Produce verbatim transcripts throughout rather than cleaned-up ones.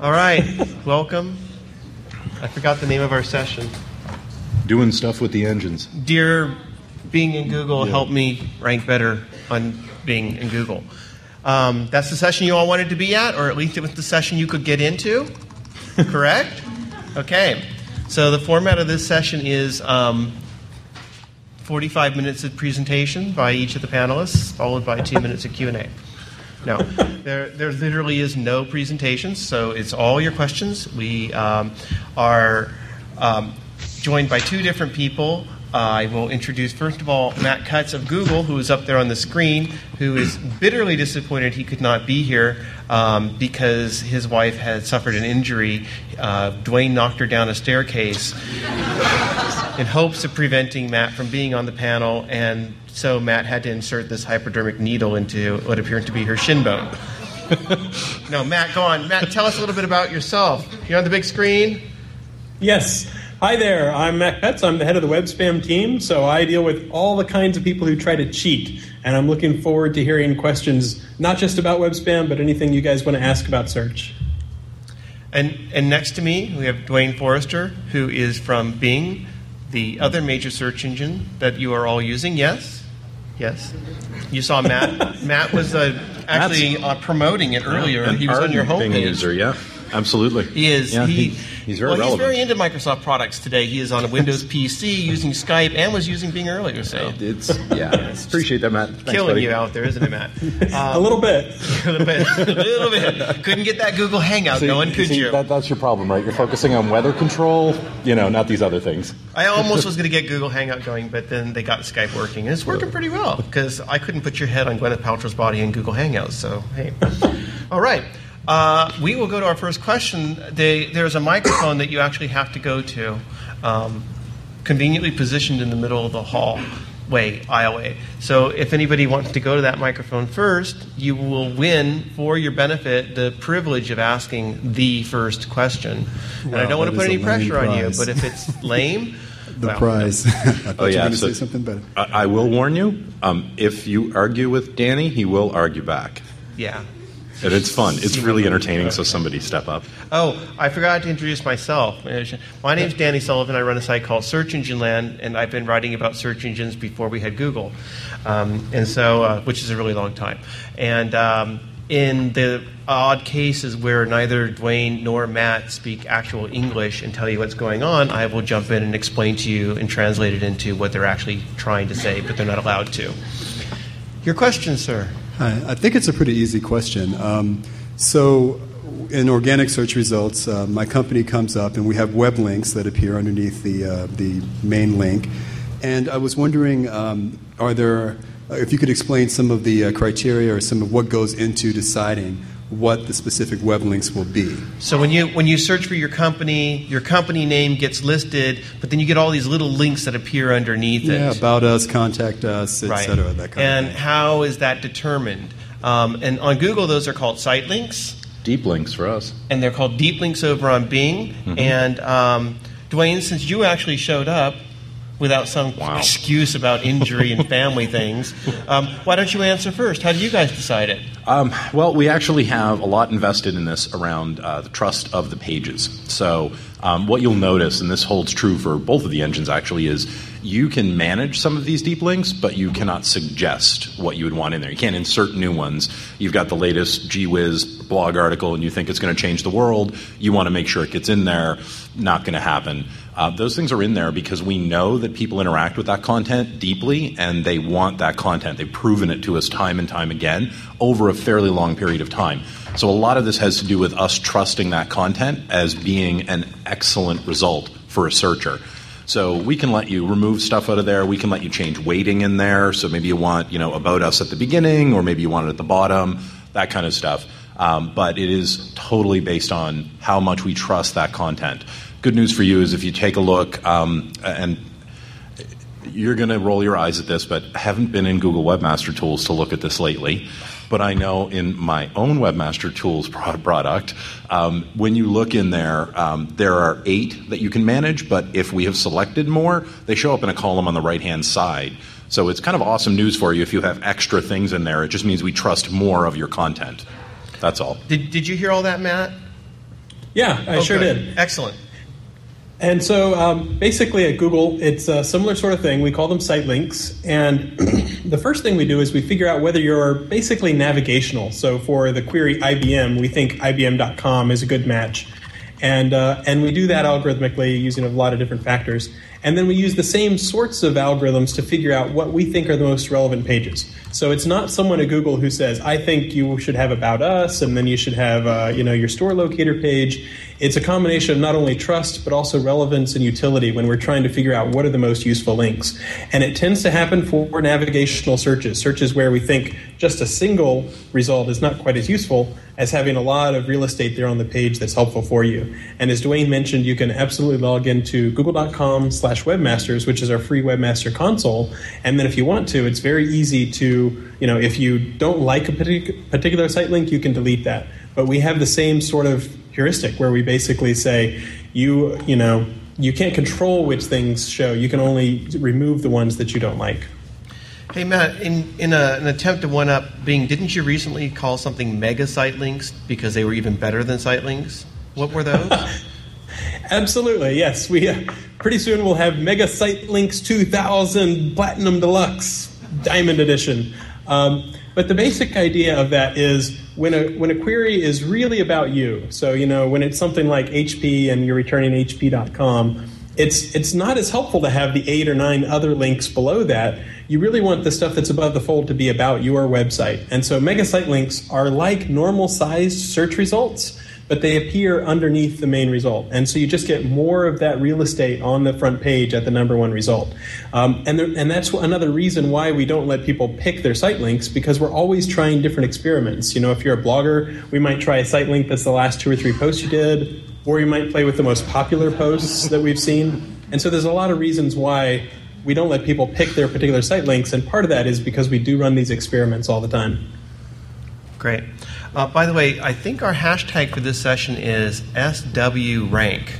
All right, welcome. I forgot the name of our session. Doing stuff with the engines. Dear Bing and Google, yeah. help me rank better on Bing and Google. Um, that's the session you all wanted to be at, or at least it was the session you could get into, correct? Okay, so the format of this session is um, forty-five minutes of presentation by each of the panelists, followed by two minutes of Q and A. No, there, there literally is no presentations, so it's all your questions. We um, are um, joined by two different people. Uh, I will introduce, first of all, Matt Cutts of Google, who is up there on the screen, who is bitterly disappointed he could not be here um, because his wife had suffered an injury. Uh, Dwayne knocked her down a staircase in hopes of preventing Matt from being on the panel, and so Matt had to insert this hypodermic needle into what appeared to be her shin bone. No, Matt, go on. Matt, tell us a little bit about yourself. You're on the big screen? Yes. Hi there, I'm Matt Cutts. I'm the head of the web spam team, so I deal with all the kinds of people who try to cheat. And I'm looking forward to hearing questions, not just about web spam, but anything you guys want to ask about search. And, and next to me, we have Dwayne Forrester, who is from Bing, the other major search engine that you are all using. Yes? Yes. You saw Matt. Matt was uh, actually uh, promoting it earlier. An he was on your homepage. Bing user, yeah. Absolutely. He is. Yeah, he, he, he's very well, relevant. he's very into Microsoft products today. He is on a Windows P C using Skype and was using Bing earlier. So it's yeah. it's Appreciate that, Matt. Thanks, killing buddy. you out there, isn't it, Matt? Um, a little bit. a little bit. A little bit. Couldn't get that Google Hangout see, going, could see, you? That, that's your problem, right? You're focusing on weather control, you know, not these other things. I almost was going to get Google Hangout going, but then they got Skype working, and it's working pretty well because I couldn't put your head on Gwyneth Paltrow's body in Google Hangouts. So hey, all right. Uh, we will go to our first question. They, there's a microphone that you actually have to go to, um, conveniently positioned in the middle of the hallway, aisleway. So if anybody wants to go to that microphone first, you will win, for your benefit, the privilege of asking the first question. And Wow, I don't want to put any pressure on you, prize. but if it's lame... the well, prize. I thought Oh, you yeah, were going to so say something better. I, I will warn you, um, if you argue with Danny, he will argue back. Yeah. And it's fun. It's really entertaining, so somebody step up. Oh, I forgot to introduce myself. My name is Danny Sullivan. I run a site called Search Engine Land, and I've been writing about search engines before we had Google, um, and so uh, which is a really long time. And um, in the odd cases where neither Dwayne nor Matt speak actual English and tell you what's going on, I will jump in and explain to you and translate it into what they're actually trying to say, but they're not allowed to. Your question, sir. Hi. I think it's a pretty easy question. Um, so in organic search results, uh, my company comes up, and we have web links that appear underneath the uh, the main link. And I was wondering, um, are there, if you could explain some of the uh, criteria or some of what goes into deciding what the specific web links will be. So when you when you search for your company, your company name gets listed, but then you get all these little links that appear underneath it. Yeah, about us, contact us, et right. cetera, that kind and of thing. how is that determined? Um, and on Google, those are called site links. Deep links for us. And they're called deep links over on Bing. Mm-hmm. And um, Dwayne, since you actually showed up without some wow. excuse about injury and family things, um, why don't you answer first? How do you guys decide it? Um, well, we actually have a lot invested in this around uh, the trust of the pages. So um, what you'll notice, and this holds true for both of the engines actually, is you can manage some of these deep links, but you cannot suggest what you would want in there. You can't insert new ones. You've got the latest Gee Whiz blog article, and you think it's going to change the world. You want to make sure it gets in there. Not going to happen. Uh, those things are in there because we know that people interact with that content deeply, and they want that content. They've proven it to us time and time again over a fairly long period of time. So a lot of this has to do with us trusting that content as being an excellent result for a searcher. So we can let you remove stuff out of there. We can let you change weighting in there. So maybe you want, you know, about us at the beginning, or maybe you want it at the bottom, that kind of stuff. Um, but it is totally based on how much we trust that content. Good news for you is if you take a look, um, and you're going to roll your eyes at this, but I haven't been in Google Webmaster Tools to look at this lately. But I know in my own Webmaster Tools product, um, when you look in there, um, there are eight that you can manage, but if we have selected more, they show up in a column on the right-hand side. So it's kind of awesome news for you if you have extra things in there. It just means we trust more of your content. That's all. Did, did you hear all that, Matt? Yeah, I oh, sure good. did. Excellent. And so um, basically at Google, it's a similar sort of thing. We call them site links. And the first thing we do is we figure out whether you're basically navigational. So for the query I B M, we think I B M dot com is a good match. And, uh, and we do that algorithmically using a lot of different factors. And then we use the same sorts of algorithms to figure out what we think are the most relevant pages. So it's not someone at Google who says, I think you should have About Us, and then you should have uh, you know, your store locator page. It's a combination of not only trust, but also relevance and utility when we're trying to figure out what are the most useful links. And it tends to happen for navigational searches, searches where we think just a single result is not quite as useful as having a lot of real estate there on the page that's helpful for you. And as Dwayne mentioned, you can absolutely log into google.com slash webmasters, which is our free webmaster console. And then if you want to, it's very easy to, you know, if you don't like a partic- particular site link, you can delete that. But we have the same sort of heuristic where we basically say, you, you know, you can't control which things show. You can only remove the ones that you don't like. Hey, Matt, in, in a, an attempt to one-up Bing, didn't you recently call something mega site links because they were even better than site links? What were those? Absolutely, yes. We uh, pretty soon we'll have Mega Site Links two thousand Platinum Deluxe Diamond Edition. Um, but the basic idea of that is when a when a query is really about you. So you know when it's something like H P and you're returning H P dot com, it's it's not as helpful to have the eight or nine other links below that. You really want the stuff that's above the fold to be about your website. And so mega site links are like normal sized search results, but they appear underneath the main result. And so you just get more of that real estate on the front page at the number one result. Um, and, there, and that's another reason why we don't let people pick their site links, because we're always trying different experiments. You know, if you're a blogger, we might try a site link that's the last two or three posts you did, or you might play with the most popular posts that we've seen. And so there's a lot of reasons why we don't let people pick their particular site links, and part of that is because we do run these experiments all the time. Great. Uh, by the way, I think our hashtag for this session is S W rank.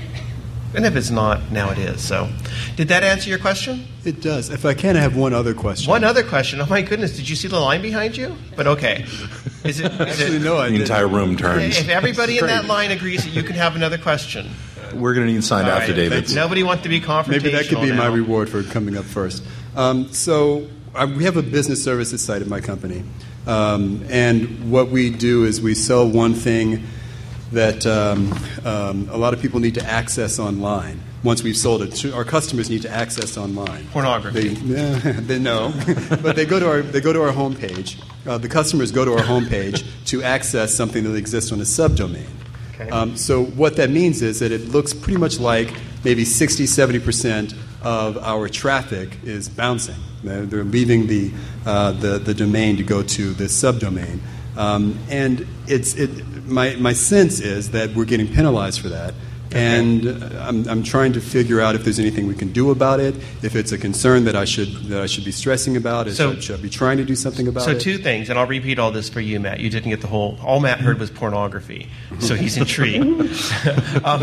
And if it's not, now it is. So, did that answer your question? It does. If I can, I have one other question. One other question. Oh my goodness! Did you see the line behind you? But okay. Is it? Is Actually, it no, I The didn't. entire room turns. if everybody in Great. that line agrees that you can have another question, We're going to need signed all right. affidavits. Nobody wants to be confrontational. Maybe that could be my now. reward for coming up first. Um, so uh, we have a business services site at my company. Um, and what we do is we sell one thing that um, um, a lot of people need to access online. Once we've sold it, our customers need to access online. Pornography. They, they know, but they go to our they go to our homepage. Uh, the customers go to our homepage to access something that exists on a subdomain. Okay. Um, so what that means is that it looks pretty much like maybe sixty, seventy percent of our traffic is bouncing. They're, they're leaving the, uh, the the domain to go to this subdomain, um, and it's it. My my sense is that we're getting penalized for that. And uh, I'm, I'm trying to figure out if there's anything we can do about it. If it's a concern that I should that I should be stressing about, is So- I should I be trying to do something about So it. two things, and I'll repeat all this for you, Matt. You didn't get the whole. All Matt heard was pornography, so he's intrigued. um,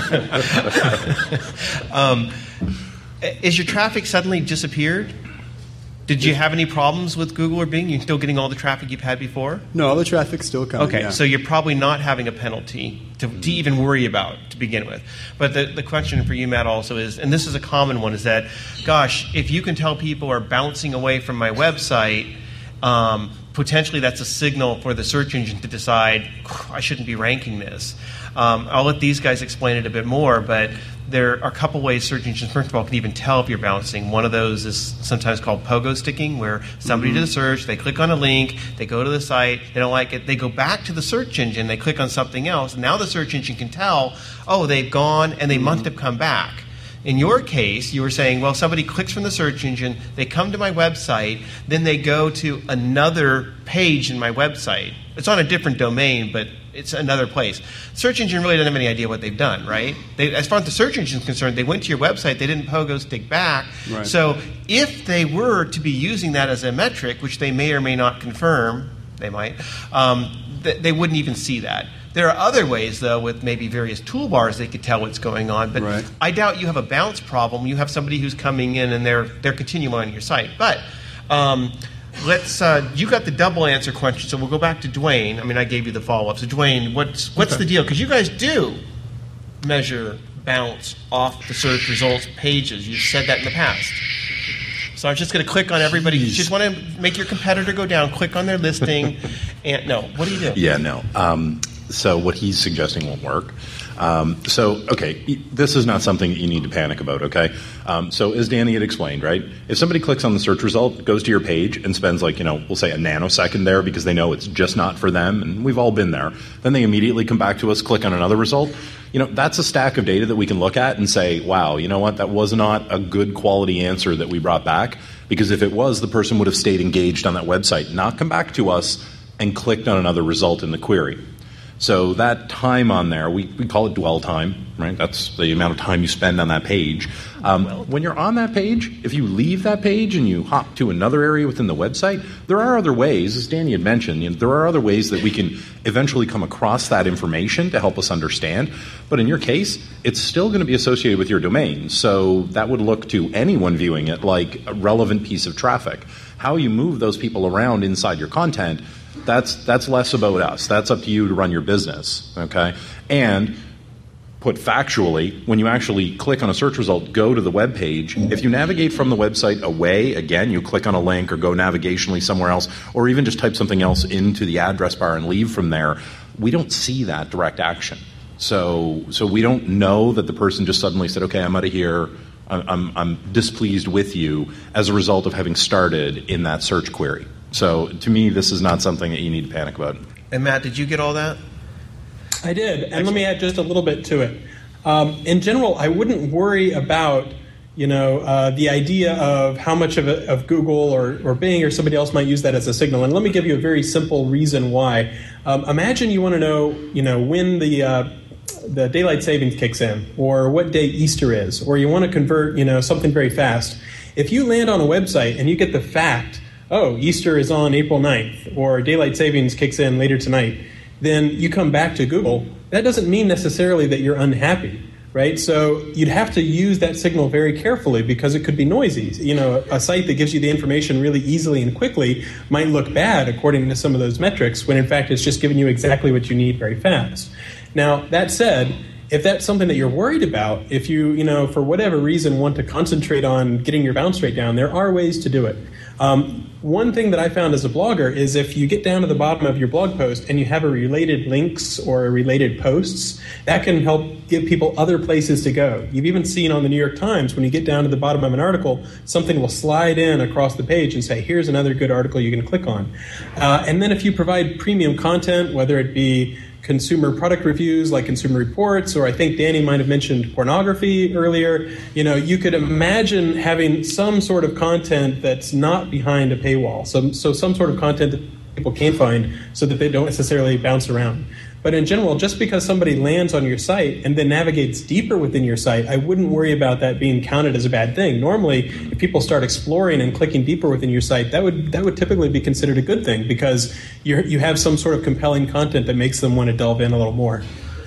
um, is your traffic suddenly disappeared? Did you have any problems with Google or Bing? You're still getting all the traffic you've had before? No, all the traffic's still coming. Okay, yeah. so you're probably not having a penalty to, to even worry about to begin with. But the, the question for you, Matt, also is, and this is a common one, is that, gosh, if you can tell people are bouncing away from my website, um, potentially that's a signal for the search engine to decide, I shouldn't be ranking this. Um, I'll let these guys explain it a bit more, but there are a couple ways search engines, first of all, can even tell if you're bouncing. One of those is sometimes called pogo sticking, where somebody Mm-hmm. did a search, they click on a link, they go to the site, they don't like it, they go back to the search engine, they click on something else, and now the search engine can tell, oh, they've gone and they Mm-hmm. must have come back. In your case, you were saying, well, somebody clicks from the search engine, they come to my website, then they go to another page in my website. It's on a different domain, but it's another place. Search engine really doesn't have any idea what they've done, right? They, as far as the search engine is concerned, they went to your website, they didn't pogo stick back. Right. So if they were to be using that as a metric, which they may or may not confirm, they might, um, th- they wouldn't even see that. There are other ways, though, with maybe various toolbars they could tell what's going on. But Right. I doubt you have a bounce problem. You have somebody who's coming in and they're they're continuing on your site. But um, let's. Uh, you got the double answer question, so we'll go back to Dwayne. I mean, I gave you the follow up. So Dwayne, what's what's okay. the deal? Because you guys do measure bounce off the search results pages. You've said that in the past. So I'm just going to click on everybody. You just want to make your competitor go down. Click on their listing. And no, what do you do? Yeah, no. Um, so what he's suggesting won't work. Um, so, okay, this is not something that you need to panic about, okay? Um, so as Danny had explained, right, if somebody clicks on the search result, goes to your page, and spends like, you know, we'll say a nanosecond there because they know it's just not for them, and we've all been there, then they immediately come back to us, click on another result, you know, that's a stack of data that we can look at and say, wow, you know what, that was not a good quality answer that we brought back, because if it was, the person would have stayed engaged on that website, not come back to us and clicked on another result in the query. So that time on there, we, we call it dwell time, right? That's the amount of time you spend on that page. Um, when you're on that page, if you leave that page and you hop to another area within the website, there are other ways, as Danny had mentioned, you know, there are other ways that we can eventually come across that information to help us understand. But in your case, it's still going to be associated with your domain. So that would look to anyone viewing it like a relevant piece of traffic. How you move those people around inside your content, That's that's less about us. That's up to you to run your business, okay? And put factually, when you actually click on a search result, go to the web page. If you navigate from the website away, again, you click on a link or go navigationally somewhere else, or even just type something else into the address bar and leave from there, we don't see that direct action. So so we don't know that the person just suddenly said, okay, I'm out of here, I'm, I'm displeased with you as a result of having started in that search query. So to me, this is not something that you need to panic about. And Matt, did you get all that? I did, and Excellent. Let me add just a little bit to it. Um, in general, I wouldn't worry about, you know, uh, the idea of how much of, a, of Google or, or Bing or somebody else might use that as a signal. And let me give you a very simple reason why. Um, imagine you want to know, you know, when the uh, the daylight savings kicks in, or what day Easter is, or you want to convert, you know, something very fast. If you land on a website and you get the fact, oh, Easter is on April ninth, or daylight savings kicks in later tonight, then you come back to Google. That doesn't mean necessarily that you're unhappy, right? So you'd have to use that signal very carefully because it could be noisy. You know, a site that gives you the information really easily and quickly might look bad according to some of those metrics, when in fact it's just giving you exactly what you need very fast. Now, that said, if that's something that you're worried about, if you, you know, for whatever reason want to concentrate on getting your bounce rate down, there are ways to do it. Um, one thing that I found as a blogger is if you get down to the bottom of your blog post and you have a related links or related posts, that can help give people other places to go. You've even seen on the New York Times, when you get down to the bottom of an article, something will slide in across the page and say, here's another good article you can click on. Uh, and then if you provide premium content, whether it be consumer product reviews like Consumer Reports, or I think Danny might have mentioned pornography earlier, you know, you could imagine having some sort of content that's not behind a paywall. So, so some sort of content that people can't find so that they don't necessarily bounce around. But in general, just because somebody lands on your site and then navigates deeper within your site, I wouldn't worry about that being counted as a bad thing. Normally, if people start exploring and clicking deeper within your site, that would that would typically be considered a good thing because you you have some sort of compelling content that makes them want to delve in a little more.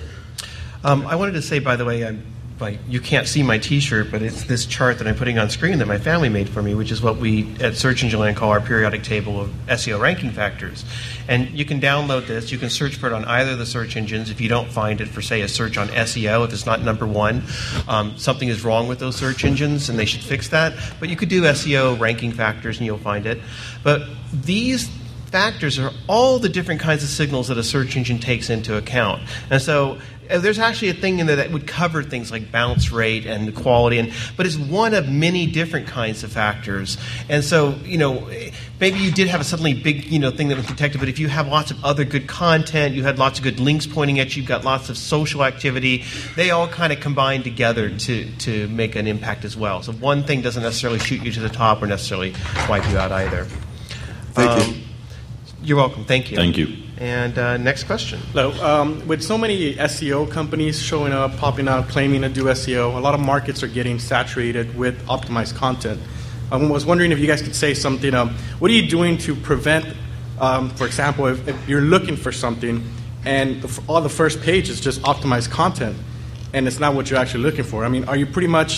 Um, I wanted to say, by the way, I'm, like, you can't see my T-shirt, but it's this chart that I'm putting on screen that my family made for me, which is what we at Search Engine Land call our periodic table of S E O ranking factors. And you can download this. You can search for it on either of the search engines. If you don't find it for, say, a search on S E O, if it's not number one, um, something is wrong with those search engines, and they should fix that. But you could do S E O ranking factors, and you'll find it. But these factors are all the different kinds of signals that a search engine takes into account. And so uh, there's actually a thing in there that would cover things like bounce rate and quality, and but it's one of many different kinds of factors. And so, you know, maybe you did have a suddenly big, you know, thing that was detected, but if you have lots of other good content, you had lots of good links pointing at you, you've got lots of social activity, they all kind of combine together to, to make an impact as well. So one thing doesn't necessarily shoot you to the top or necessarily wipe you out either. Thank um, you. You're welcome. Thank you. Thank you. And uh, next question. Hello. Um, with so many S E O companies showing up, popping out, claiming to do S E O, a lot of markets are getting saturated with optimized content. I was wondering if you guys could say something. Um, what are you doing to prevent, um, for example, if, if you're looking for something and the, all the first page is just optimized content and it's not what you're actually looking for? I mean, are you pretty much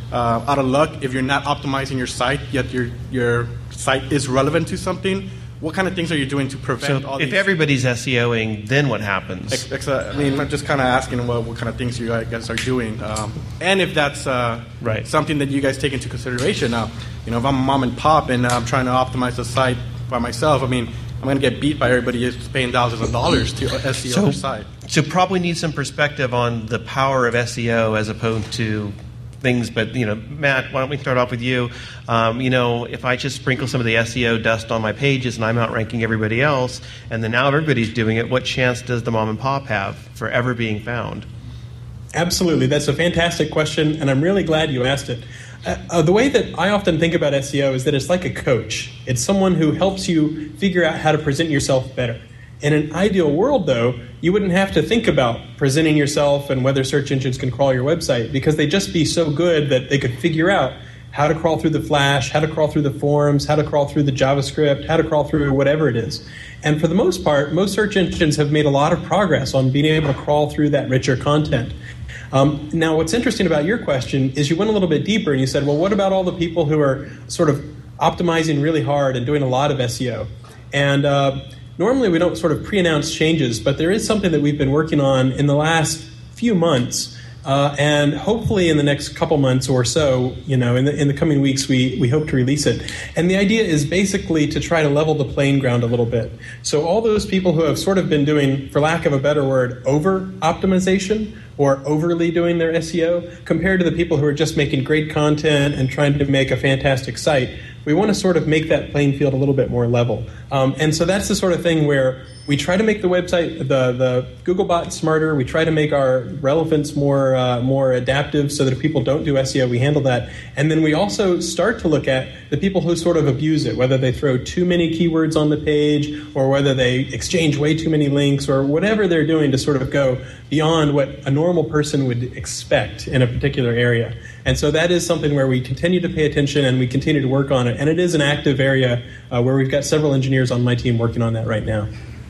uh, out of luck if you're not optimizing your site, yet your your site is relevant to something? What kind of things are you doing to prevent so all if these? everybody's SEOing, then what happens? Ex- ex- I mean, I'm just kind of asking what, what kind of things you guys are doing, um, and if that's uh, right. something that you guys take into consideration. Now, you know, if I'm a mom and pop and I'm trying to optimize the site by myself, I mean, I'm going to get beat by everybody who's paying thousands of dollars to S E O so, their site. So probably need some perspective on the power of S E O as opposed to things. But, you know, Matt, why don't we start off with you? Um, you know, if I just sprinkle some of the S E O dust on my pages and I'm outranking everybody else, and then now everybody's doing it, what chance does the mom and pop have for ever being found? Absolutely. That's a fantastic question, and I'm really glad you asked it. Uh, uh, the way that I often think about S E O is that it's like a coach. It's someone who helps you figure out how to present yourself better. In an ideal world, though, you wouldn't have to think about presenting yourself and whether search engines can crawl your website, because they'd just be so good that they could figure out how to crawl through the Flash, how to crawl through the forms, how to crawl through the JavaScript, how to crawl through whatever it is. And for the most part, most search engines have made a lot of progress on being able to crawl through that richer content. Um, now, what's interesting about your question is you went a little bit deeper and you said, well, what about all the people who are sort of optimizing really hard and doing a lot of S E O? And uh, normally we don't sort of pre-announce changes, but there is something that we've been working on in the last few months, uh, and hopefully in the next couple months or so, you know, in the in the coming weeks, we, we hope to release it. And the idea is basically to try to level the playing ground a little bit. So all those people who have sort of been doing, for lack of a better word, over-optimization, or overly doing their S E O, compared to the people who are just making great content and trying to make a fantastic site, we want to sort of make that playing field a little bit more level. Um, and so that's the sort of thing where we try to make the website, the, the Googlebot smarter. We try to make our relevance more uh, more adaptive so that if people don't do S E O, we handle that. And then we also start to look at the people who sort of abuse it, whether they throw too many keywords on the page or whether they exchange way too many links or whatever they're doing to sort of go beyond what a normal person would expect in a particular area. And so that is something where we continue to pay attention and we continue to work on it. And it is an active area uh, where we've got several engineers on my team working on that right now.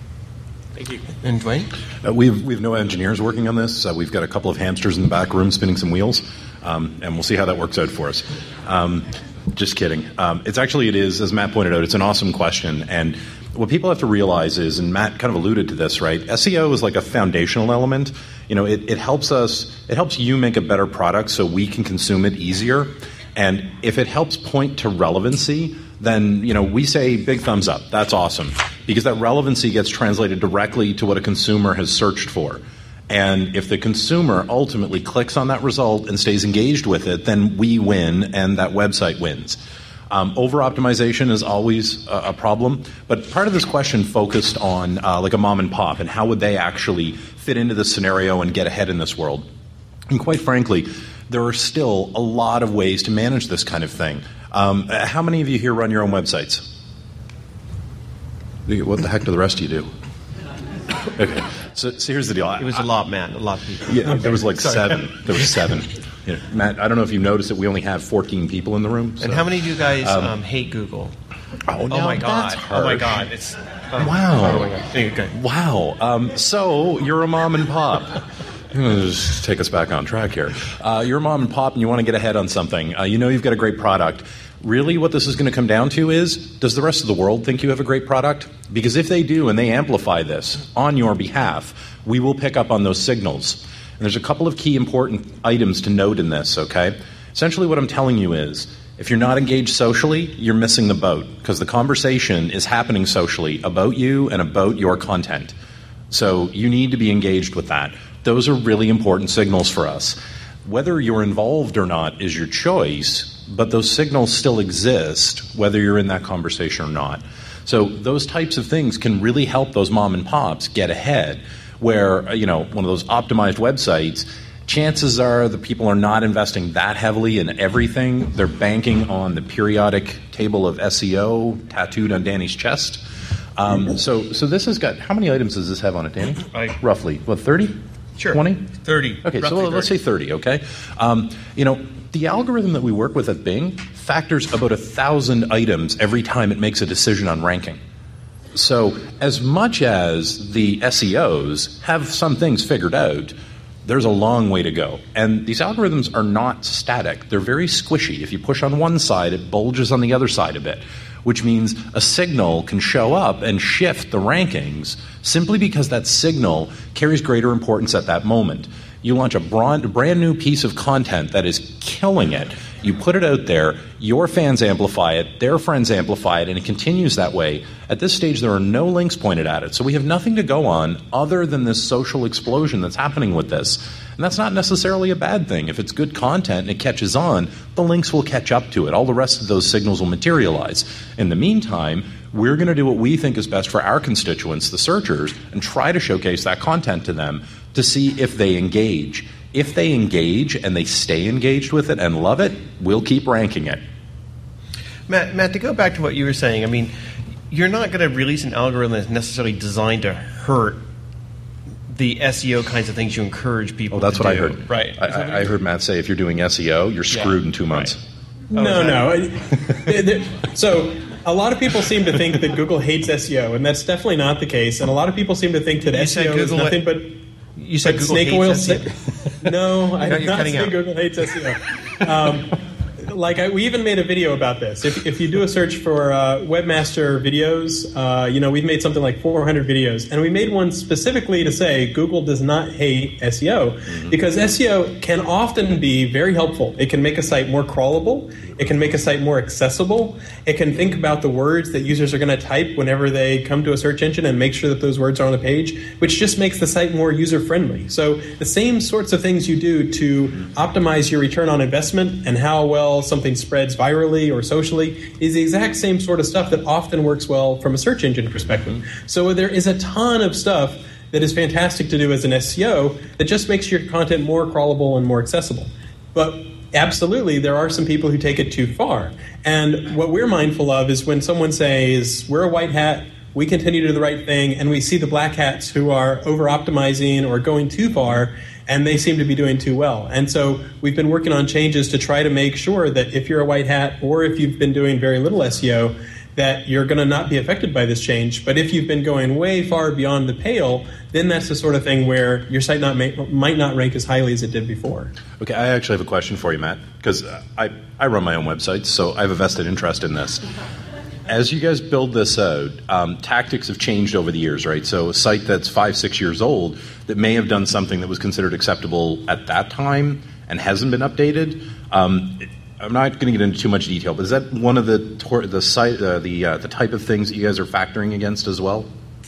Thank you. And Dwayne? Uh, we've we've no engineers working on this. Uh, we've got a couple of hamsters in the back room spinning some wheels, um, and we'll see how that works out for us. Um, just kidding. Um, it's actually, it is, as Matt pointed out, it's an awesome question. And what people have to realize is, and Matt kind of alluded to this, right? S E O is like a foundational element. You know, it, it helps us, it helps you make a better product so we can consume it easier. And if it helps point to relevancy, then, you know, we say big thumbs up. That's awesome. Because that relevancy gets translated directly to what a consumer has searched for. And if the consumer ultimately clicks on that result and stays engaged with it, then we win and that website wins. Um, over-optimization is always a, a problem, but part of this question focused on uh, like a mom and pop and how would they actually fit into this scenario and get ahead in this world. And quite frankly, there are still a lot of ways to manage this kind of thing. Um, how many of you here run your own websites? What the heck do the rest of you do? Okay, so, so here's the deal. It was a lot, man. A lot of people. Yeah, there was like seven. There was seven. You know, Matt, I don't know if you've noticed that we only have fourteen people in the room. So. And how many of you guys um, um, hate Google? Oh, no, oh my God! That's Oh my harsh. God! It's uh, wow. Oh my God. Okay. Wow. Um, so you're a mom and pop. Just take us back on track here. Uh, you're a mom and pop, and you want to get ahead on something. Uh, you know you've got a great product. Really, what this is going to come down to is, does the rest of the world think you have a great product? Because if they do, and they amplify this on your behalf, we will pick up on those signals. And there's a couple of key important items to note in this, okay? Essentially what I'm telling you is, if you're not engaged socially, you're missing the boat, because the conversation is happening socially about you and about your content. So you need to be engaged with that. Those are really important signals for us. Whether you're involved or not is your choice, but those signals still exist whether you're in that conversation or not. So those types of things can really help those mom and pops get ahead, where, you know, one of those optimized websites, chances are the people are not investing that heavily in everything. They're banking on the periodic table of S E O tattooed on Danny's chest. Um, so so this has got, how many items does this have on it, Danny? I, Roughly, what, thirty? Sure. twenty? thirty. Okay, so let's say thirty, okay? Um, you know, the algorithm that we work with at Bing factors about a thousand items every time it makes a decision on ranking. So as much as the S E Os have some things figured out, there's a long way to go. And these algorithms are not static. They're very squishy. If you push on one side, it bulges on the other side a bit, which means a signal can show up and shift the rankings simply because that signal carries greater importance at that moment. You launch a brand, brand new piece of content that is killing it. You put it out there, your fans amplify it, their friends amplify it, and it continues that way. At this stage, there are no links pointed at it, so we have nothing to go on other than this social explosion that's happening with this. And that's not necessarily a bad thing. If it's good content and it catches on, the links will catch up to it. All the rest of those signals will materialize. In the meantime, we're going to do what we think is best for our constituents, the searchers, and try to showcase that content to them to see if they engage. If they engage and they stay engaged with it and love it, we'll keep ranking it. Matt, Matt, to go back to what you were saying, I mean, you're not going to release an algorithm that's necessarily designed to hurt the S E O kinds of things you encourage people oh, that's to what do. I heard. Right. I, I heard Matt say if you're doing S E O, you're screwed yeah. in two months. Right. No, no. So a lot of people seem to think that Google hates S E O, and that's definitely not the case. And a lot of people seem to think that you S E O is nothing but... You said but Google snake hates oil S E O. No, I No, did you're not cutting say out. Google hates S E O. Um, like I, we even made a video about this. If, if you do a search for uh, webmaster videos, uh, you know, we've made something like four hundred videos, and we made one specifically to say Google does not hate S E O mm-hmm. because S E O can often be very helpful. It can make a site more crawlable. It can make a site more accessible. It can think about the words that users are going to type whenever they come to a search engine and make sure that those words are on the page, which just makes the site more user-friendly. So the same sorts of things you do to optimize your return on investment and how well something spreads virally or socially is the exact same sort of stuff that often works well from a search engine perspective. So there is a ton of stuff that is fantastic to do as an S E O that just makes your content more crawlable and more accessible. But absolutely, there are some people who take it too far. And what we're mindful of is when someone says, we're a white hat, we continue to do the right thing, and we see the black hats who are over-optimizing or going too far, and they seem to be doing too well. And so we've been working on changes to try to make sure that if you're a white hat or if you've been doing very little S E O, that you're going to not be affected by this change. But if you've been going way far beyond the pale, then that's the sort of thing where your site not may, might not rank as highly as it did before. Okay, I actually have a question for you, Matt, because I, I run my own website, so I have a vested interest in this. As you guys build this out, um, tactics have changed over the years, right? So a site that's five, six years old that may have done something that was considered acceptable at that time and hasn't been updated, um, I'm not going to get into too much detail, but is that one of the the site uh, the uh, the type of things that you guys are factoring against as well?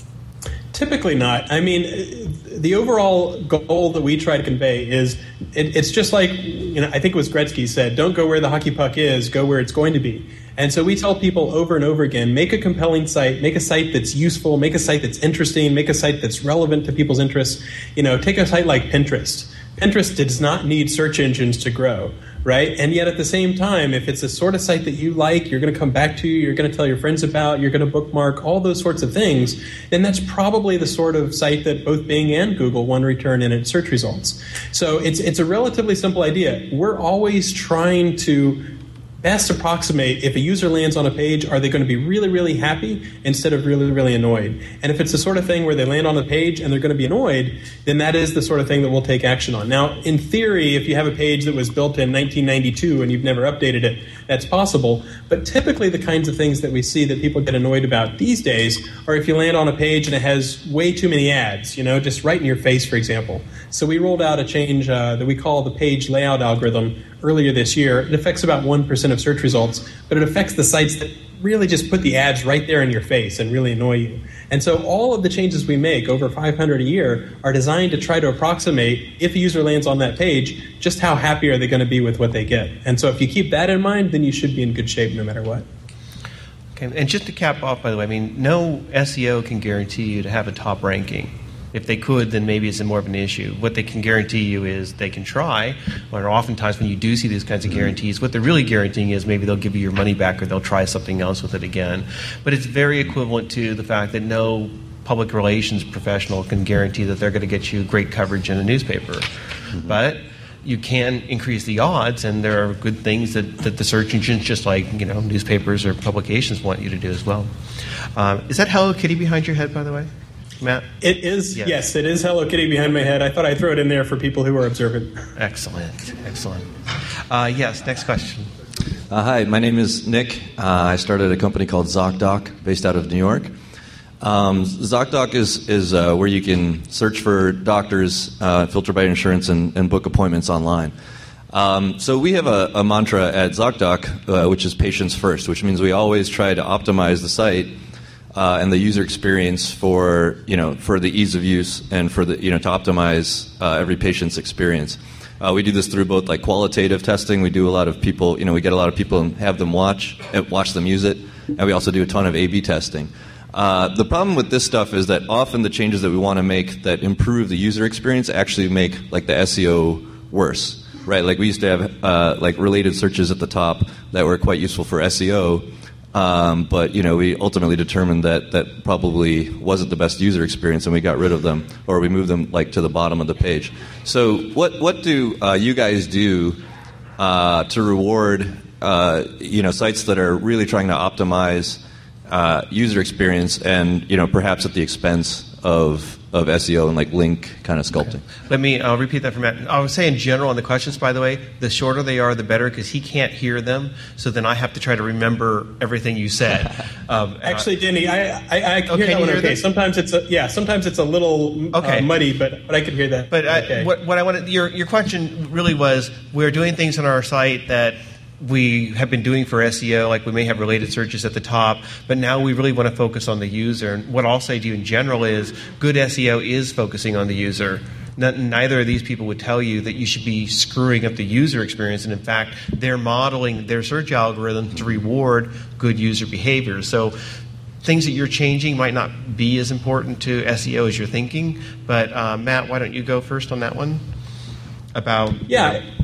Typically not. I mean, the overall goal that we try to convey is it, it's just like, you know, I think it was Gretzky said, don't go where the hockey puck is, go where it's going to be. And so we tell people over and over again, make a compelling site, make a site that's useful, make a site that's interesting, make a site that's relevant to people's interests. You know, take a site like Pinterest. Pinterest does not need search engines to grow, right? And yet at the same time, if it's a sort of site that you like, you're going to come back to, you're going to tell your friends about, you're going to bookmark, all those sorts of things, then that's probably the sort of site that both Bing and Google want to return in its search results. So it's it's a relatively simple idea. We're always trying to best approximate if a user lands on a page, are they going to be really, really happy instead of really, really annoyed? And if it's the sort of thing where they land on the page and they're going to be annoyed, then that is the sort of thing that we'll take action on. Now, in theory, if you have a page that was built in nineteen ninety-two and you've never updated it, that's possible. But typically the kinds of things that we see that people get annoyed about these days are if you land on a page and it has way too many ads, you know, just right in your face, for example. So we rolled out a change uh, that we call the page layout algorithm earlier this year. It affects about one percent of search results, but it affects the sites that really just put the ads right there in your face and really annoy you. And so all of the changes we make, over five hundred a year, are designed to try to approximate, if a user lands on that page, just how happy are they going to be with what they get. And so if you keep that in mind, then you should be in good shape no matter what. Okay, and just to cap off, by the way, I mean, no S E O can guarantee you to have a top ranking. If they could, then maybe it's more of an issue. What they can guarantee you is they can try, or oftentimes when you do see these kinds of guarantees, what they're really guaranteeing is maybe they'll give you your money back or they'll try something else with it again. But it's very equivalent to the fact that no public relations professional can guarantee that they're going to get you great coverage in a newspaper. Mm-hmm. But you can increase the odds, and there are good things that, that the search engines, just like, you know, newspapers or publications, want you to do as well. Um, is that Hello Kitty behind your head, by the way? Matt? It is, yes. yes, it is Hello Kitty behind my head. I thought I'd throw it in there for people who are observant. Excellent, excellent. Uh, yes, next question. Uh, hi, my name is Nick. Uh, I started a company called ZocDoc based out of New York. Um, ZocDoc is, is uh, where you can search for doctors, uh, filter by insurance, and, and book appointments online. Um, so we have a, a mantra at ZocDoc, uh, which is patients first, which means we always try to optimize the site uh, and the user experience for, you know, for the ease of use and for the, you know, to optimize uh, every patient's experience. Uh, we do this through both like qualitative testing. We do a lot of people, you know, we get a lot of people and have them watch, watch them use it, and we also do a ton of A B testing. Uh, the problem with this stuff is that often the changes that we want to make that improve the user experience actually make like the S E O worse. Right, like we used to have uh, like related searches at the top that were quite useful for S E O, um, but you know we ultimately determined that that probably wasn't the best user experience, and we got rid of them, or we moved them like to the bottom of the page. So what what do uh, you guys do uh, to reward uh, you know sites that are really trying to optimize uh, user experience, and you know perhaps at the expense of of S E O and like link kind of sculpting? Okay. Let me I'll repeat that for Matt. I would say in general on the questions, by the way, the shorter they are, the better, because he can't hear them. So then I have to try to remember everything you said. Um, Actually, Denny, I I, I can oh, hear can that one hear okay. them? Sometimes it's a, yeah, sometimes it's a little okay. uh, muddy, but but I could hear that. But I, okay. what what I wanted your your question really was, we're doing things on our site that we have been doing for S E O, like we may have related searches at the top, but now we really want to focus on the user. And what I'll say to you in general is good S E O is focusing on the user. Neither of these people would tell you that you should be screwing up the user experience, and in fact, they're modeling their search algorithm to reward good user behavior. So things that you're changing might not be as important to S E O as you're thinking, but uh, Matt, why don't you go first on that one? About yeah. You know,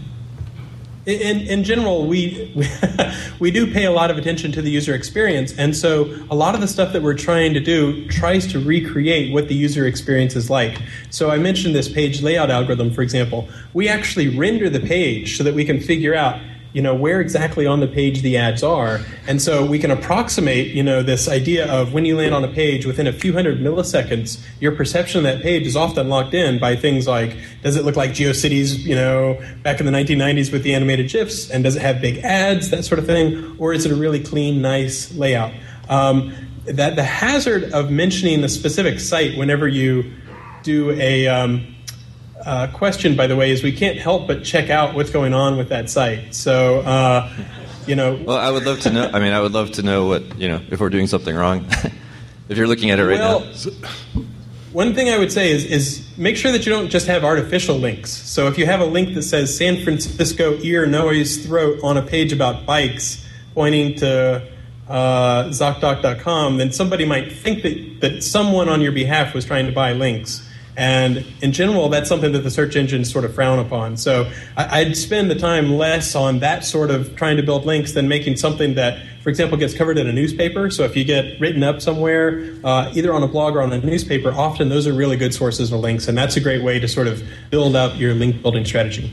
In, in general, we, we we do pay a lot of attention to the user experience, and so a lot of the stuff that we're trying to do tries to recreate what the user experience is like. So I mentioned this page layout algorithm, for example. We actually render the page so that we can figure out, you know, where exactly on the page the ads are, and so we can approximate, you know, this idea of when you land on a page within a few hundred milliseconds, your perception of that page is often locked in by things like, does it look like GeoCities, you know, back in the nineteen nineties with the animated GIFs, and does it have big ads, that sort of thing, or is it a really clean, nice layout? Um, that the hazard of mentioning the specific site whenever you do a um, Uh, question, by the way, is we can't help but check out what's going on with that site. So, uh, you know. Well, I would love to know. I mean, I would love to know what, you know, if we're doing something wrong. If you're looking at it right well, now. One thing I would say is, is make sure that you don't just have artificial links. So if you have a link that says San Francisco ear, nose, throat on a page about bikes pointing to uh, ZocDoc dot com, then somebody might think that, that someone on your behalf was trying to buy links. And in general, that's something that the search engines sort of frown upon. So I'd spend the time less on that sort of trying to build links than making something that, for example, gets covered in a newspaper. So if you get written up somewhere, uh, either on a blog or on a newspaper, often those are really good sources of links. And that's a great way to sort of build out your link building strategy.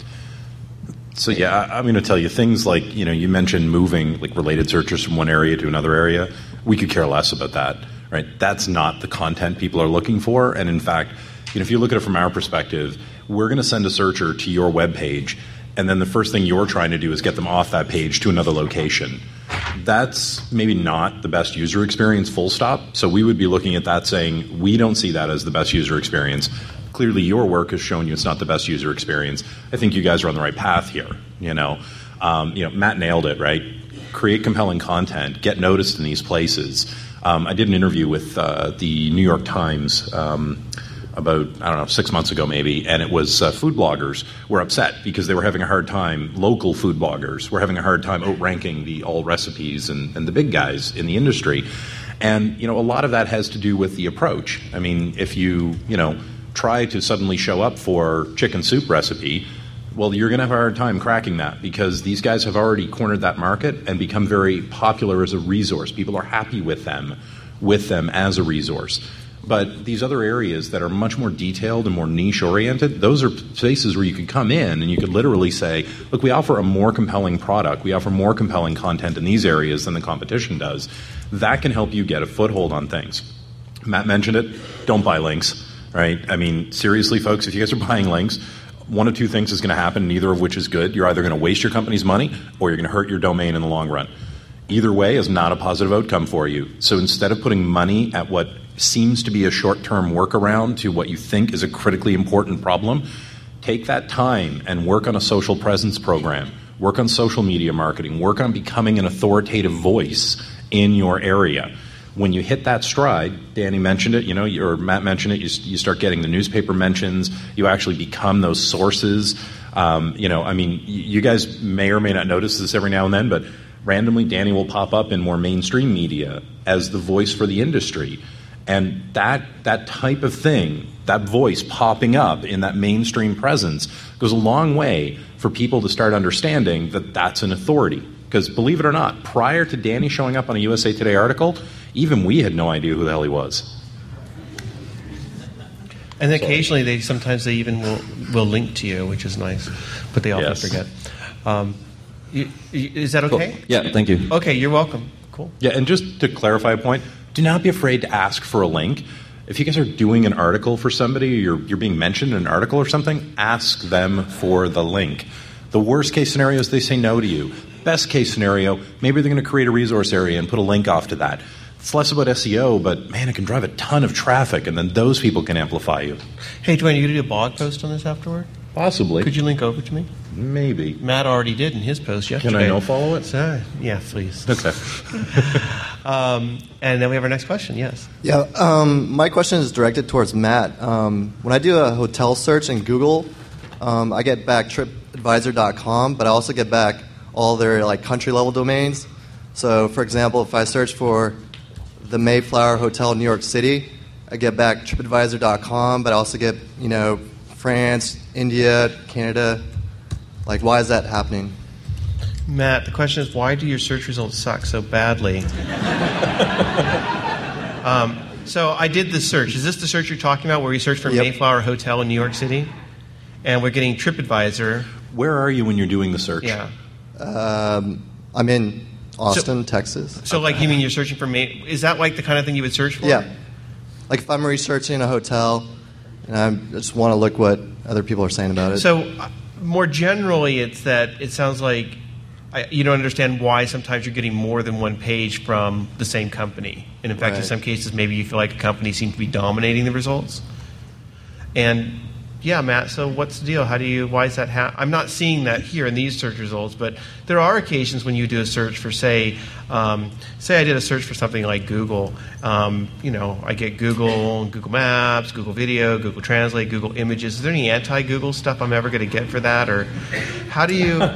So yeah, I'm going to tell you things like, you know, you mentioned moving like related searches from one area to another area. We could care less about that. Right? That's not the content people are looking for. And in fact, you know, if you look at it from our perspective, we're going to send a searcher to your web page, and then the first thing you're trying to do is get them off that page to another location. That's maybe not the best user experience, full stop. So we would be looking at that saying, we don't see that as the best user experience. Clearly your work has shown you it's not the best user experience. I think you guys are on the right path here. You know, um, you know, Matt nailed it, right? Create compelling content, get noticed in these places. Um, I did an interview with uh, the New York Times um, about, I don't know, six months ago maybe, and it was uh, food bloggers were upset because they were having a hard time, local food bloggers were having a hard time outranking the all recipes and, and the big guys in the industry. And, you know, a lot of that has to do with the approach. I mean, if you, you know, try to suddenly show up for chicken soup recipe, well, you're going to have a hard time cracking that because these guys have already cornered that market and become very popular as a resource. People are happy with them, with them as a resource. But these other areas that are much more detailed and more niche-oriented, those are places where you could come in and you could literally say, look, we offer a more compelling product. We offer more compelling content in these areas than the competition does. That can help you get a foothold on things. Matt mentioned it. Don't buy links, right? I mean, seriously, folks, if you guys are buying links, one of two things is going to happen, neither of which is good. You're either going to waste your company's money or you're going to hurt your domain in the long run. Either way is not a positive outcome for you. So instead of putting money at what seems to be a short-term workaround to what you think is a critically important problem, take that time and work on a social presence program, work on social media marketing, work on becoming an authoritative voice in your area. When you hit that stride, Danny mentioned it, you know, or Matt mentioned it, you, you start getting the newspaper mentions, you actually become those sources. Um, you know, I mean, you guys may or may not notice this every now and then, but randomly Danny will pop up in more mainstream media as the voice for the industry. And that that type of thing, that voice popping up in that mainstream presence, goes a long way for people to start understanding that that's an authority. Because believe it or not, prior to Danny showing up on a U S A Today article, even we had no idea who the hell he was. And occasionally, they sometimes they even will, will link to you, which is nice, but they often Yes. forget. Um, you, you, is that okay? Cool. Yeah, thank you. Okay, you're welcome. Cool. Yeah, and just to clarify a point, do not be afraid to ask for a link. If you guys are doing an article for somebody, or you're, you're being mentioned in an article or something, ask them for the link. The worst case scenario is they say no to you. Best case scenario, maybe they're going to create a resource area and put a link off to that. It's less about S E O, but man, it can drive a ton of traffic, and then those people can amplify you. Hey, Dwayne, you going to do a blog post on this afterward? Possibly. Could you link over to me? Maybe. Matt already did in his post yesterday. Can I no follow it? So, yeah, please. Okay. Um, and then we have our next question, yes. Yeah, um, my question is directed towards Matt. Um, when I do a hotel search in Google, um, I get back trip advisor dot com, but I also get back all their like country level domains. So, for example, if I search for the Mayflower Hotel, New York City, I get back trip advisor dot com, but I also get, you know, France, India, Canada. Like, why is that happening? Matt, the question is, why do your search results suck so badly? um, so I did this search. Is this the search you're talking about, where you search for Yep. Mayflower Hotel in New York City? And we're getting TripAdvisor. Where are you when you're doing the search? Yeah. Um, I'm in Austin, Texas. So, like, you mean you're searching for May? Is that like the kind of thing you would search for? Yeah. Like if I'm researching a hotel and I'm- I just want to look what other people are saying about it. So, uh, more generally, it's that it sounds like I, you don't understand why sometimes you're getting more than one page from the same company. And in fact, in Right. some cases, maybe you feel like a company seems to be dominating the results. And yeah, Matt, so what's the deal? How do you, why is that ha- I'm not seeing that here in these search results, but there are occasions when you do a search for, say, um, say I did a search for something like Google. Um, you know, I get Google, Google Maps, Google Video, Google Translate, Google Images. Is there any anti-Google stuff I'm ever going to get for that? Or how do you...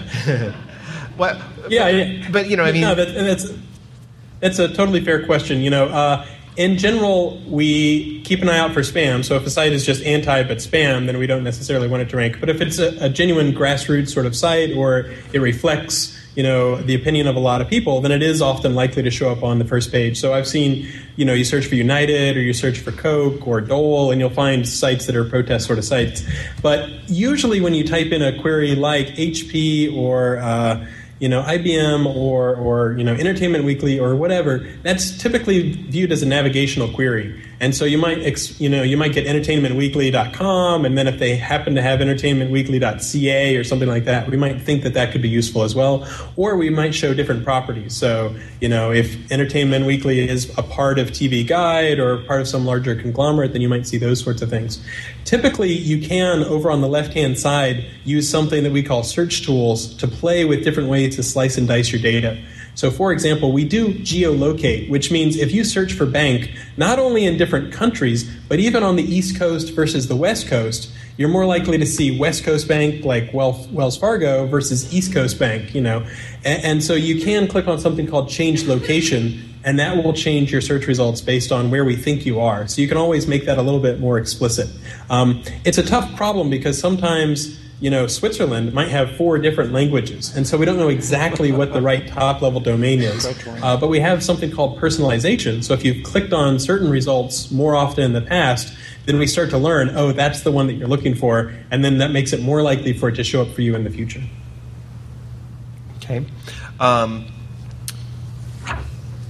what? Yeah, yeah. But, you know, I mean... No, that, that's, that's a totally fair question. You know, uh, in general, we keep an eye out for spam. So if a site is just anti but spam, then we don't necessarily want it to rank. But if it's a, a genuine grassroots sort of site, or it reflects, you know, the opinion of a lot of people, then it is often likely to show up on the first page. So I've seen, you know, you search for United or you search for Coke or Dole, and you'll find sites that are protest sort of sites. But usually when you type in a query like H P or uh, you know, I B M or, or, you know, Entertainment Weekly or whatever, that's typically viewed as a navigational query. And so you might, ex, you know, you might get entertainment weekly dot com, and then if they happen to have entertainment weekly dot c a or something like that, we might think that that could be useful as well. Or we might show different properties. So, you know, if Entertainment Weekly is a part of T V Guide or part of some larger conglomerate, then you might see those sorts of things. Typically, you can, over on the left-hand side, use something that we call search tools to play with different ways to slice and dice your data. So, for example, we do geolocate, which means if you search for bank, not only in different countries, but even on the East Coast versus the West Coast, you're more likely to see West Coast Bank like Wells Fargo versus East Coast Bank, you know. And, and so you can click on something called change location, and that will change your search results based on where we think you are. So you can always make that a little bit more explicit. Um, it's a tough problem because sometimes, you know, Switzerland might have four different languages, and so we don't know exactly what the right top-level domain is. Uh, but we have something called personalization. So if you've clicked on certain results more often in the past, then we start to learn, oh, that's the one that you're looking for, and then that makes it more likely for it to show up for you in the future. Okay. Um,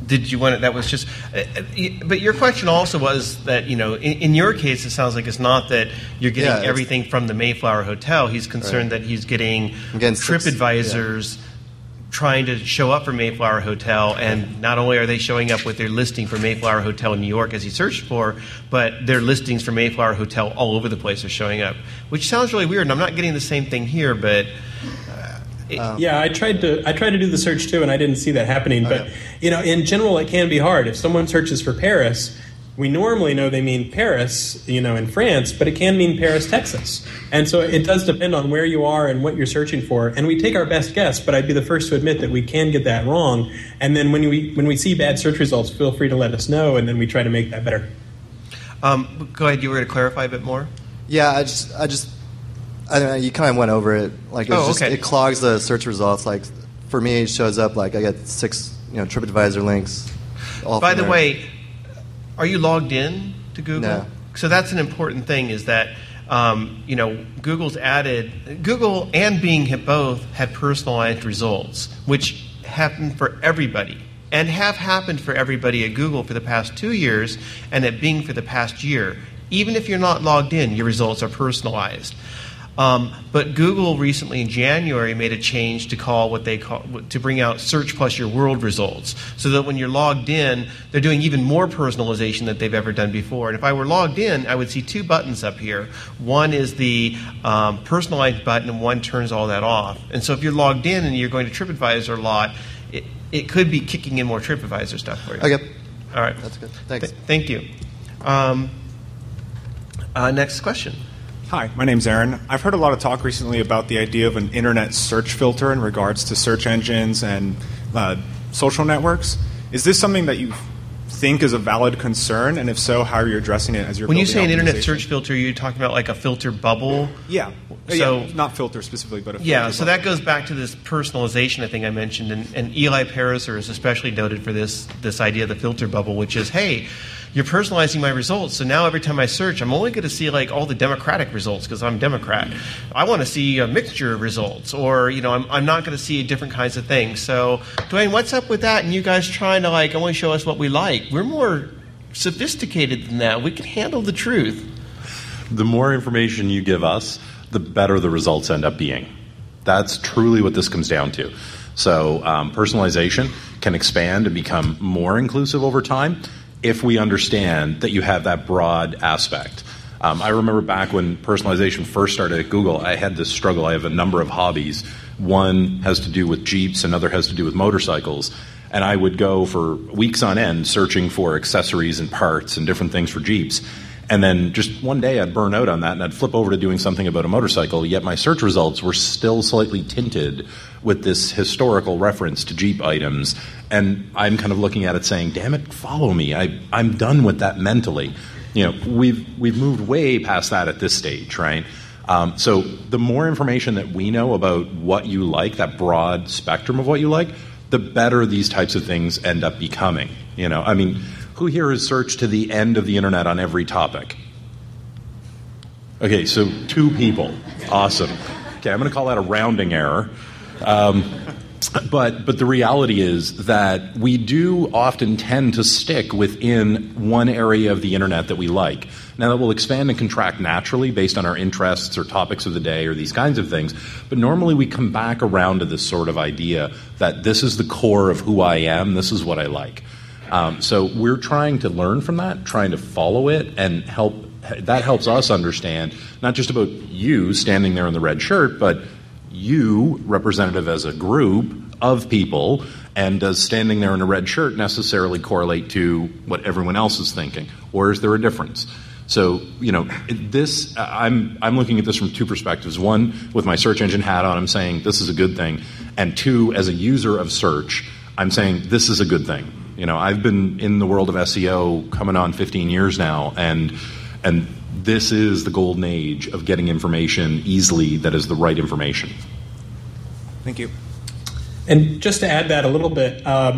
did you want it? That was just. Uh, but your question also was that, you know, in, in your case, it sounds like it's not that you're getting Yeah, everything from the Mayflower Hotel. He's concerned Right. that he's getting Again, six- TripAdvisors yeah. trying to show up for Mayflower Hotel, and not only are they showing up with their listing for Mayflower Hotel in New York as he searched for, but their listings for Mayflower Hotel all over the place are showing up, which sounds really weird. And I'm not getting the same thing here, but uh, it, Um, Yeah, I tried to I tried to do the search too, and I didn't see that happening. But Okay. you know, in general, it can be hard. If someone searches for Paris, we normally know they mean Paris, you know, in France, but it can mean Paris, Texas. And so it does depend on where you are and what you're searching for. And we take our best guess, but I'd be the first to admit that we can get that wrong. And then when we when we see bad search results, feel free to let us know, and then we try to make that better. um, go ahead. You were going to clarify a bit more. Yeah, I just, I just, I don't know. You kind of went over it. Like, it's Oh, just, okay. it clogs the search results. Like, for me, it shows up like I get six, you know, TripAdvisor links. All By from the there. way, are you logged in to Google? No. So that's an important thing. Is that um, you know, Google's added Google and Bing have both had personalized results, which happen for everybody and have happened for everybody at Google for the past two years and at Bing for the past year. Even if you're not logged in, your results are personalized. Um, but Google recently in January made a change to call what they call to bring out Search Plus Your World results, so that when you're logged in, they're doing even more personalization than they've ever done before. And if I were logged in, I would see two buttons up here. One is the um, personalized button, and one turns all that off. And so if you're logged in and you're going to TripAdvisor a lot, it, it could be kicking in more TripAdvisor stuff for you. Okay. All right. That's good. Thanks. Th- thank you. Um, uh, next question. Hi, my name's Aaron. I've heard a lot of talk recently about the idea of an internet search filter in regards to search engines and uh, social networks. Is this something that you think is a valid concern? And if so, how are you addressing it as you're When you building say an internet optimization? search filter, you're talking about like a filter bubble? Yeah. So- yeah, not filter specifically, but a filter. Yeah, so that bubble. goes back to this personalization I think I mentioned, and, and Eli Pariser is especially noted for this this idea of the filter bubble, which is, hey, you're personalizing my results, so now every time I search, I'm only going to see like all the Democratic results because I'm Democrat. I want to see a mixture of results, or you know, I'm I'm not going to see different kinds of things. So, Dwayne, what's up with that? And you guys trying to like only show us what we like? We're more sophisticated than that. We can handle the truth. The more information you give us, the better the results end up being. That's truly what this comes down to. So um, personalization can expand and become more inclusive over time if we understand that you have that broad aspect. Um, I remember back when personalization first started at Google, I had this struggle. I have a number of hobbies. One has to do with Jeeps, another has to do with motorcycles. And I would go for weeks on end searching for accessories and parts and different things for Jeeps. And then just one day I'd burn out on that and I'd flip over to doing something about a motorcycle, yet my search results were still slightly tinted with this historical reference to Jeep items. And I'm kind of looking at it saying, damn it, follow me. I, I'm done with that mentally. You know, we've, we've moved way past that at this stage, right? Um, so the more information that we know about what you like, that broad spectrum of what you like, the better these types of things end up becoming. You know, I mean, who here has searched to the end of the internet on every topic? Okay, so two people. Awesome. Okay, I'm going to call that a rounding error. Um, but but the reality is that we do often tend to stick within one area of the internet that we like. Now, that will expand and contract naturally based on our interests or topics of the day or these kinds of things. But normally we come back around to this sort of idea that this is the core of who I am, this is what I like. Um, so we're trying to learn from that, trying to follow it, and help. That helps us understand not just about you standing there in the red shirt, but you, representative as a group of people, and does standing there in a red shirt necessarily correlate to what everyone else is thinking, or is there a difference? So, you know, this, I'm, I'm looking at this from two perspectives. One, with my search engine hat on, I'm saying this is a good thing. And two, as a user of search, I'm saying this is a good thing. You know, I've been in the world of S E O coming on fifteen years now, and and this is the golden age of getting information easily that is the right information. Thank you. And just to add that a little bit, um,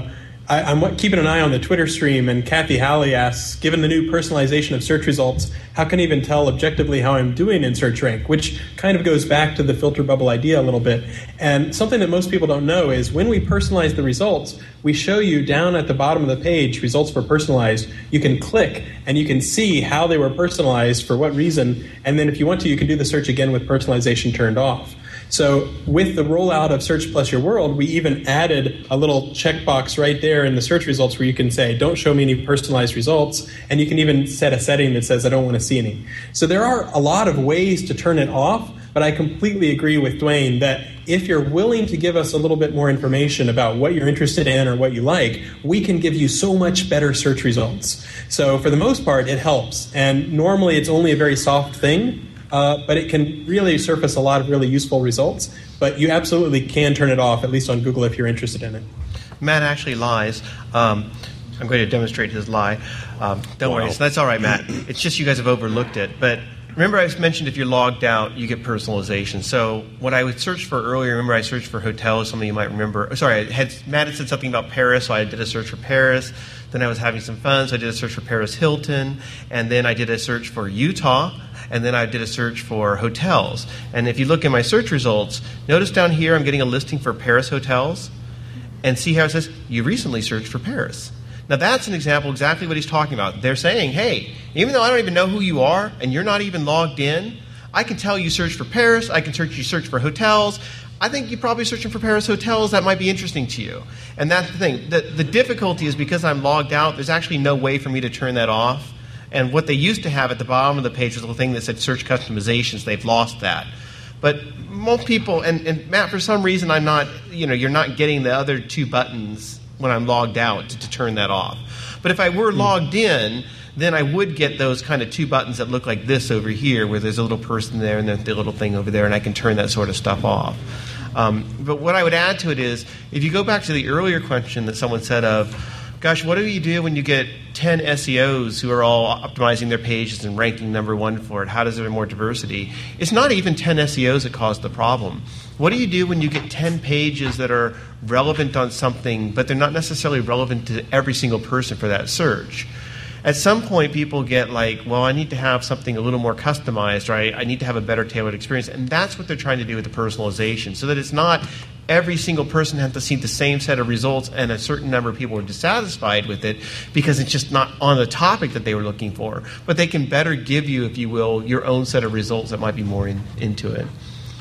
I, I'm keeping an eye on the Twitter stream, and Kathy Halley asks, given the new personalization of search results, how can I even tell objectively how I'm doing in SearchRank? Which kind of goes back to the filter bubble idea a little bit. And something that most people don't know is when we personalize the results, we show you down at the bottom of the page, results for personalized. You can click, and you can see how they were personalized, for what reason, and then if you want to, you can do the search again with personalization turned off. So with the rollout of Search Plus Your World, we even added a little checkbox right there in the search results where you can say, don't show me any personalized results, and you can even set a setting that says, I don't want to see any. So there are a lot of ways to turn it off, but I completely agree with Dwayne that if you're willing to give us a little bit more information about what you're interested in or what you like, we can give you so much better search results. So for the most part, it helps. And normally it's only a very soft thing, Uh, but it can really surface a lot of really useful results. But you absolutely can turn it off, at least on Google, if you're interested in it. Matt actually lies. Um, I'm going to demonstrate his lie. Um, don't wow. worry. So that's all right, Matt. It's just you guys have overlooked it. But remember I mentioned if you're logged out, you get personalization. So what I would search for earlier, remember I searched for hotels, some of you might remember. Sorry, I had, Matt had said something about Paris, so I did a search for Paris. Then I was having some fun, so I did a search for Paris Hilton. And then I did a search for Utah. And then I did a search for hotels. And if you look at my search results, notice down here I'm getting a listing for Paris hotels. And see how it says, you recently searched for Paris. Now that's an example exactly what he's talking about. They're saying, hey, even though I don't even know who you are and you're not even logged in, I can tell you search for Paris, I can search you search for hotels. I think you're probably searching for Paris hotels. That might be interesting to you. And that's the thing. The, the difficulty is because I'm logged out, there's actually no way for me to turn that off. And what they used to have at the bottom of the page was a little thing that said search customizations. They've lost that. But most people, and, and Matt, for some reason, I'm not, you know, you're not getting the other two buttons when I'm logged out to, to turn that off. But if I were logged in, then I would get those kind of two buttons that look like this over here, where there's a little person there and then the little thing over there, and I can turn that sort of stuff off. Um, but what I would add to it is, if you go back to the earlier question that someone said of, gosh, what do you do when you get ten S E Os who are all optimizing their pages and ranking number one for it? How does there be more diversity? It's not even ten S E Os that cause the problem. What do you do when you get ten pages that are relevant on something, but they're not necessarily relevant to every single person for that search? At some point, people get like, well, I need to have something a little more customized, right? I need to have a better tailored experience. And that's what they're trying to do with the personalization, so that it's not every single person has to see the same set of results and a certain number of people are dissatisfied with it because it's just not on the topic that they were looking for. But they can better give you, if you will, your own set of results that might be more in, into it.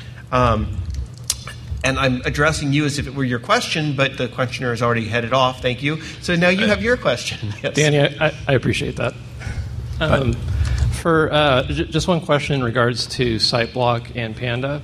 Um, and I'm addressing you as if it were your question, but the questioner has already headed off. Thank you. So now you have your question. Yes. Danny, I, I appreciate that. Um, for uh, j- just one question in regards to SiteBlock and Panda.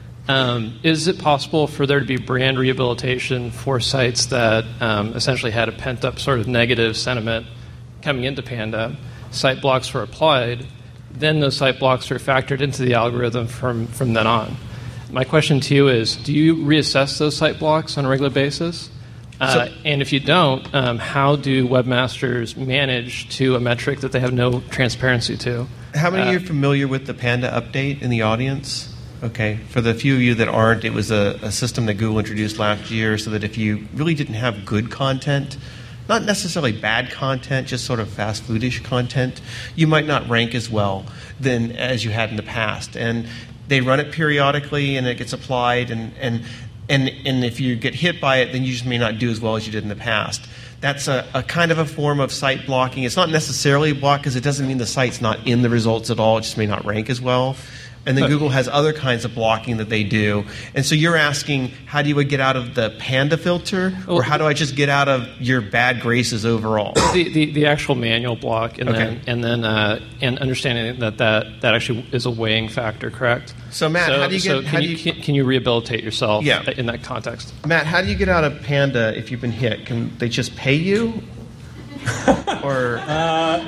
Um, is it possible for there to be brand rehabilitation for sites that um, essentially had a pent-up sort of negative sentiment coming into Panda? Site blocks were applied, then those site blocks are factored into the algorithm from, from then on. My question to you is, do you reassess those site blocks on a regular basis? Uh, so, and if you don't, um, how do webmasters manage to a metric that they have no transparency to? How many uh, of you are familiar with the Panda update in the audience? Okay. For the few of you that aren't, it was a, a system that Google introduced last year so that if you really didn't have good content, not necessarily bad content, just sort of fast foodish content, you might not rank as well than as you had in the past. And they run it periodically and it gets applied, and, and, and, and if you get hit by it, then you just may not do as well as you did in the past. That's a, a kind of a form of site blocking. It's not necessarily a block because it doesn't mean the site's not in the results at all. It just may not rank as well. And then Google has other kinds of blocking that they do. And so you're asking, how do you get out of the Panda filter? Or how do I just get out of your bad graces overall? The, the, the actual manual block, and okay. then and then uh, and understanding that, that that actually is a weighing factor, correct? So Matt, so, how do you get? So how can do you, you can, can you rehabilitate yourself yeah. in that context? Matt, how do you get out of Panda if you've been hit? Can they just pay you? or uh,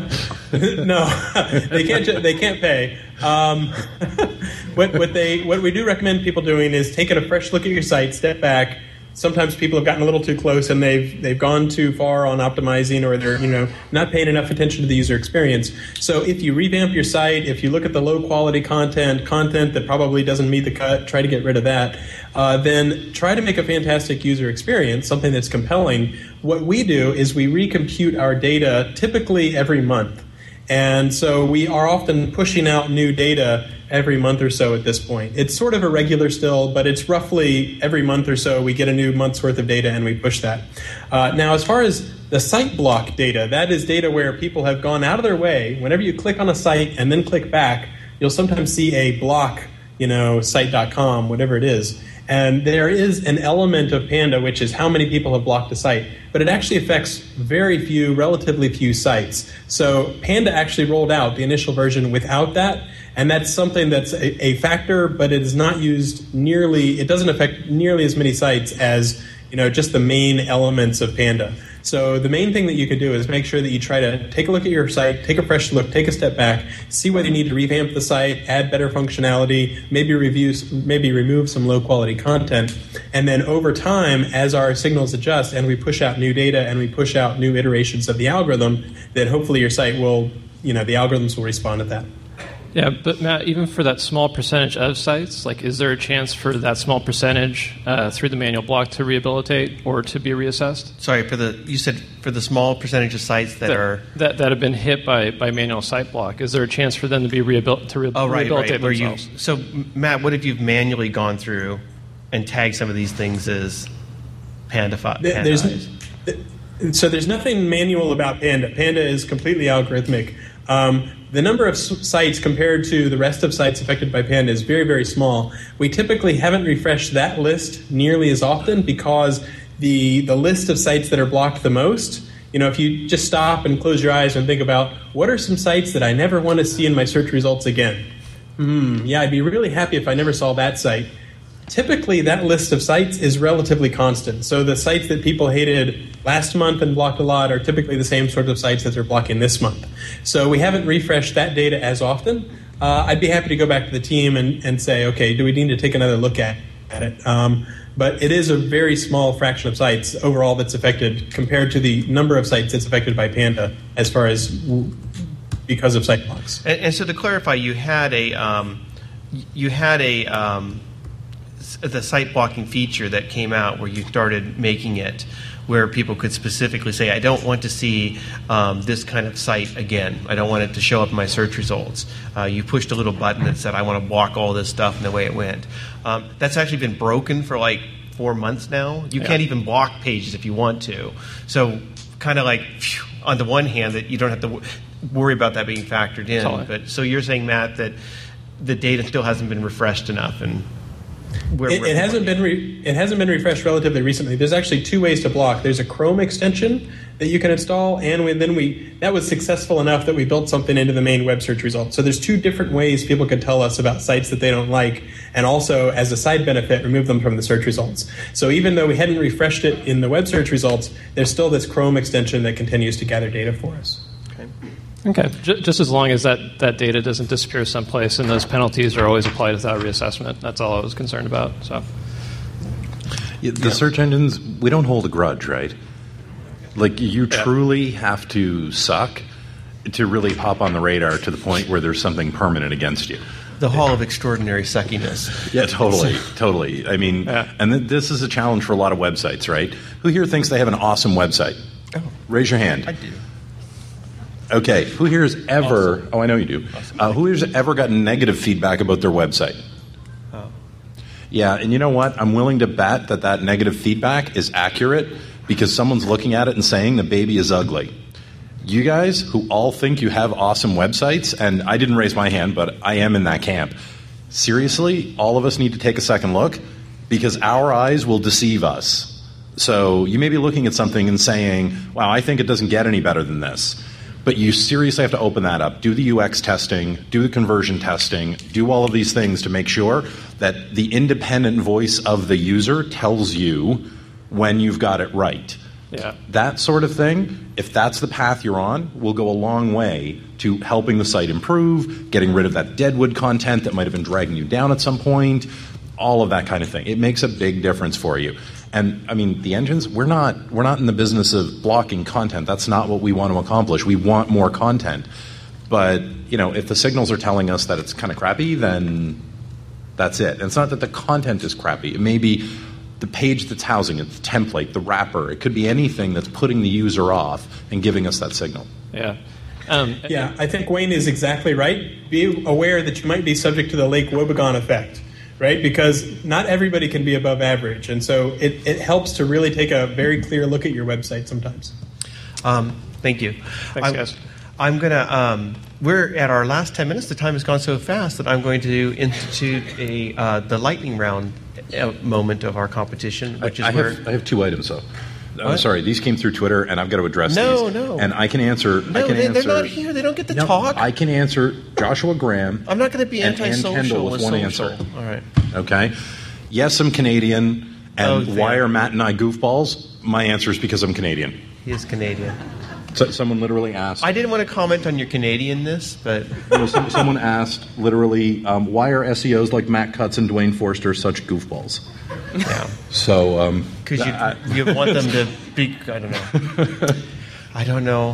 no, they can't. They can't pay. Um, what, what they what we do recommend people doing is taking a fresh look at your site, step back, sometimes people have gotten a little too close and they've they've gone too far on optimizing, or they're you know not paying enough attention to the user experience. So if you revamp your site, if you look at the low quality content, content that probably doesn't meet the cut, try to get rid of that. Uh, then try to make a fantastic user experience, something that's compelling. What we do is we recompute our data typically every month. And so we are often pushing out new data every month or so at this point. It's sort of irregular still, but it's roughly every month or so we get a new month's worth of data and we push that. Uh, now, as far as the site block data, that is data where people have gone out of their way. Whenever you click on a site and then click back, you'll sometimes see a block, you know, site dot com, whatever it is. And there is an element of Panda, which is how many people have blocked a site. But it actually affects very few, relatively few sites. So Panda actually rolled out the initial version without that. And that's something that's a, a factor, but it is not used nearly, it doesn't affect nearly as many sites as, you know, just the main elements of Panda. So the main thing that you could do is make sure that you try to take a look at your site, take a fresh look, take a step back, see whether you need to revamp the site, add better functionality, maybe review, maybe remove some low-quality content. And then over time, as our signals adjust and we push out new data and we push out new iterations of the algorithm, then hopefully your site will, you know, the algorithms will respond to that. Yeah, but Matt, even for that small percentage of sites, like, is there a chance for that small percentage uh, through the manual block to rehabilitate or to be reassessed? Sorry, for the you said for the small percentage of sites that, that are that, that have been hit by, by manual site block, is there a chance for them to be rehabil- to re- oh, right, rehabilitate right. themselves? You, so, Matt, what if you've manually gone through and tagged some of these things as Panda? Panda there's, so there's nothing manual about Panda. Panda is completely algorithmic. Um, the number of sites compared to the rest of sites affected by Panda is very, very small. We typically haven't refreshed that list nearly as often because the the list of sites that are blocked the most, you know, if you just stop and close your eyes and think about what are some sites that I never want to see in my search results again? Hmm, yeah, I'd be really happy if I never saw that site. Typically, that list of sites is relatively constant. So the sites that people hated last month and blocked a lot are typically the same sort of sites that they're blocking this month. So we haven't refreshed that data as often. Uh, I'd be happy to go back to the team and, and say, okay, do we need to take another look at, at it? Um, but it is a very small fraction of sites overall that's affected compared to the number of sites that's affected by Panda as far as because of site blocks. And, and so to clarify, you had a um, you had a um, the site blocking feature that came out where you started making it where people could specifically say, I don't want to see um, this kind of site again. I don't want it to show up in my search results. Uh, you pushed a little button that said, I want to block all this stuff, and the way it went. Um, that's actually been broken for like four months now. You yeah. can't even block pages if you want to. So kind of like, phew, on the one hand, that you don't have to w- worry about that being factored in. Totally. But so you're saying, Matt, that the data still hasn't been refreshed enough, and Where, it, where, it hasn't been re- it hasn't been refreshed relatively recently. There's actually two ways to block. There's a Chrome extension that you can install, and we, then we that was successful enough that we built something into the main web search results. So there's two different ways people can tell us about sites that they don't like, and also as a side benefit, remove them from the search results. So even though we hadn't refreshed it in the web search results, there's still this Chrome extension that continues to gather data for us. Okay. Okay, J- just as long as that, that data doesn't disappear someplace and those penalties are always applied without reassessment. That's all I was concerned about. So, yeah, the yeah. search engines, we don't hold a grudge, right? Like, you yeah. truly have to suck to really pop on the radar to the point where there's something permanent against you. The hall of extraordinary suckiness. Yeah, totally, totally. I mean, yeah. and th- this is a challenge for a lot of websites, right? Who here thinks they have an awesome website? Oh, raise your hand. I do. Okay, who here has ever, awesome. oh, I know you do, awesome. uh, who here has ever gotten negative feedback about their website? Oh. Yeah, and you know what? I'm willing to bet that that negative feedback is accurate because someone's looking at it and saying the baby is ugly. You guys who all think you have awesome websites, and I didn't raise my hand, but I am in that camp. Seriously, all of us need to take a second look because our eyes will deceive us. So you may be looking at something and saying, wow, I think it doesn't get any better than this. But you seriously have to open that up, do the U X testing, do the conversion testing, do all of these things to make sure that the independent voice of the user tells you when you've got it right. Yeah. That sort of thing, if that's the path you're on, will go a long way to helping the site improve, getting rid of that deadwood content that might have been dragging you down at some point, all of that kind of thing. It makes a big difference for you. And I mean, the engines, we're not we're not in the business of blocking content. That's not what we want to accomplish. We want more content. But, you know, if the signals are telling us that it's kind of crappy, then that's it. And it's not that the content is crappy. It may be the page that's housing it, the template, the wrapper. It could be anything that's putting the user off and giving us that signal. Yeah. Um, yeah, I think Wayne is exactly right. Be aware that you might be subject to the Lake Wobegon effect, right? Because not everybody can be above average. And so it, it helps to really take a very clear look at your website sometimes. Um, thank you. Thanks, I'm, guys. I'm going to, um, we're at our last ten minutes. The time has gone so fast that I'm going to institute a uh, the lightning round uh, moment of our competition, which I, is I where... Have, I have two items, though. I'm What? sorry, these came through Twitter, and I've got to address No, these. no. And I can answer. No, I can they, answer, they're not here. They don't get to No, talk. I can answer Joshua Graham. I'm not going to be and Ann antisocial Kendall with with one social. answer. All right. Okay. Yes, I'm Canadian. And Oh, why there. are Matt and I goofballs? My answer is because I'm Canadian. He is Canadian. So, someone literally asked. I didn't want to comment on your Canadianness, but you know, some, someone asked literally, um, why are S E Os like Matt Cutts and Dwayne Forster such goofballs? yeah, So, um, because you I- you want them to be. I don't know. I don't know.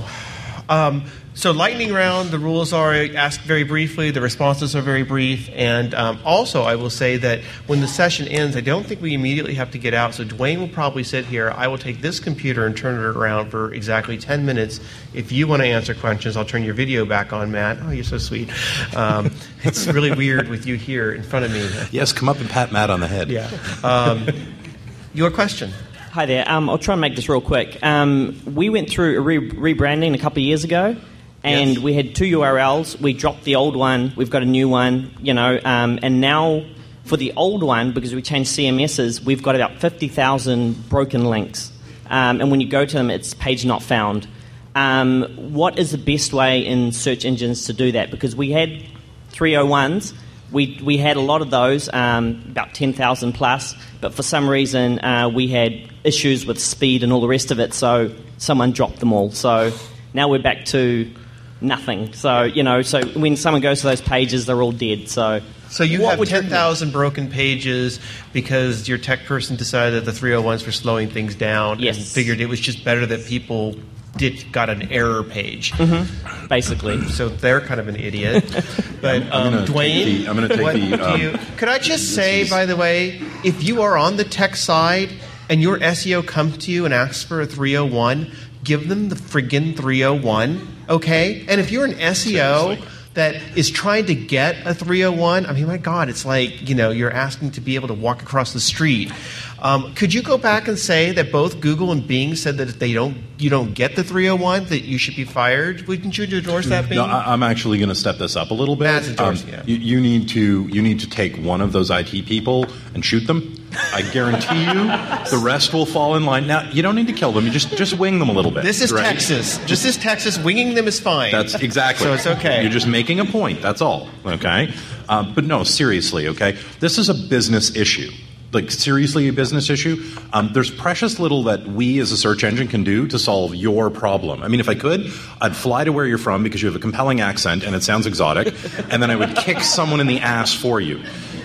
Um, so lightning round. The rules are asked very briefly. The responses are very brief, and um, also I will say that when the session ends, I don't think we immediately have to get out. So Dwayne will probably sit here. I will take this computer and turn it around for exactly ten minutes. If you want to answer questions, I'll turn your video back on, Matt. Oh, you're so sweet. Um, it's really weird with you here in front of me. yes, come up and pat Matt on the head. Yeah. Um, your question. Hi there. Um, I'll try and make this real quick. Um, we went through a re- rebranding a couple of years ago, and Yes. we had two U R Ls. We dropped the old one. We've got a new one, you know, um, and now for the old one, because we changed C M Ss, we've got about fifty thousand broken links. Um, and when you go to them, it's page not found. Um, what is the best way in search engines to do that? Because we had three oh ones. We we had a lot of those, um, about ten thousand plus, but for some reason uh, we had issues with speed and all the rest of it, so someone dropped them all. So now we're back to nothing. So, you know, so when someone goes to those pages, they're all dead. So So you what have would your- ten thousand broken pages because your tech person decided that the three oh ones were slowing things down Yes. and figured it was just better that people did got an error page. Mm-hmm. basically. So they're kind of an idiot. But I'm um, gonna take Dwayne, the- I'm gonna take what the, do um, you, could I just say, is- by the way, if you are on the tech side and your S E O comes to you and asks for a three oh one, give them the friggin' three oh one, okay? And if you're an S E O Seriously. that is trying to get a three oh one, I mean, my God, it's like, you know, you're asking to be able to walk across the street. Um, could you go back and say that both Google and Bing said that if they don't, you don't get the three oh one, that you should be fired? Wouldn't you endorse that, Bing? No, I, I'm actually going to step this up a little bit. Matt's endorsing it. you, you need to you need to take one of those I T people and shoot them. I guarantee you, the rest will fall in line. Now, you don't need to kill them. You just just wing them a little bit. This is right? Texas. This is Texas. Winging them is fine. That's exactly. So it's okay. You're just making a point. That's all. Okay. Um, but no, seriously. Okay. This is a business issue. Like, seriously, a business issue. Um, there's precious little that we as a search engine can do to solve your problem. I mean, if I could, I'd fly to where you're from because you have a compelling accent and it sounds exotic, and then I would kick someone in the ass for you.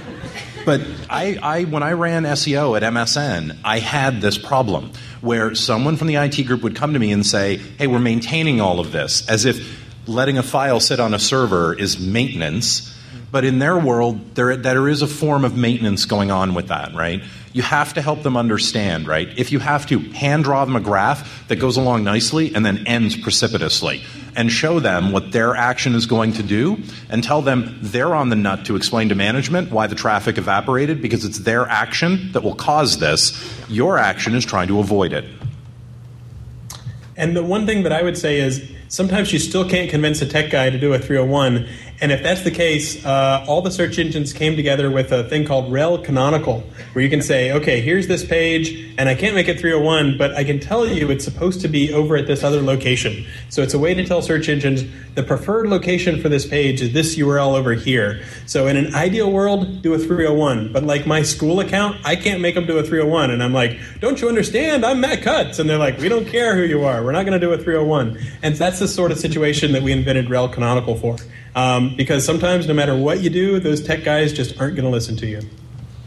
But I, I, when I ran S E O at M S N, I had this problem where someone from the I T group would come to me and say, hey, we're maintaining all of this, as if letting a file sit on a server is maintenance. But in their world, there, there is a form of maintenance going on with that, right? You have to help them understand, right? If you have to, hand draw them a graph that goes along nicely and then ends precipitously, and show them what their action is going to do, and tell them they're on the nut to explain to management why the traffic evaporated, because it's their action that will cause this. Your action is trying to avoid it. And the one thing that I would say is sometimes you still can't convince a tech guy to do a three oh one. And if that's the case, uh, all the search engines came together with a thing called rel canonical, where you can say, okay, here's this page, and I can't make it three oh one, but I can tell you it's supposed to be over at this other location. So it's a way to tell search engines the preferred location for this page is this U R L over here. So in an ideal world, do a three oh one. But like my school account, I can't make them do a three oh one. And I'm like, don't you understand? I'm Matt Cutts. And they're like, we don't care who you are. We're not going to do a three oh one. And that's the sort of situation that we invented rel canonical for. Um, because sometimes no matter what you do, those tech guys just aren't going to listen to you.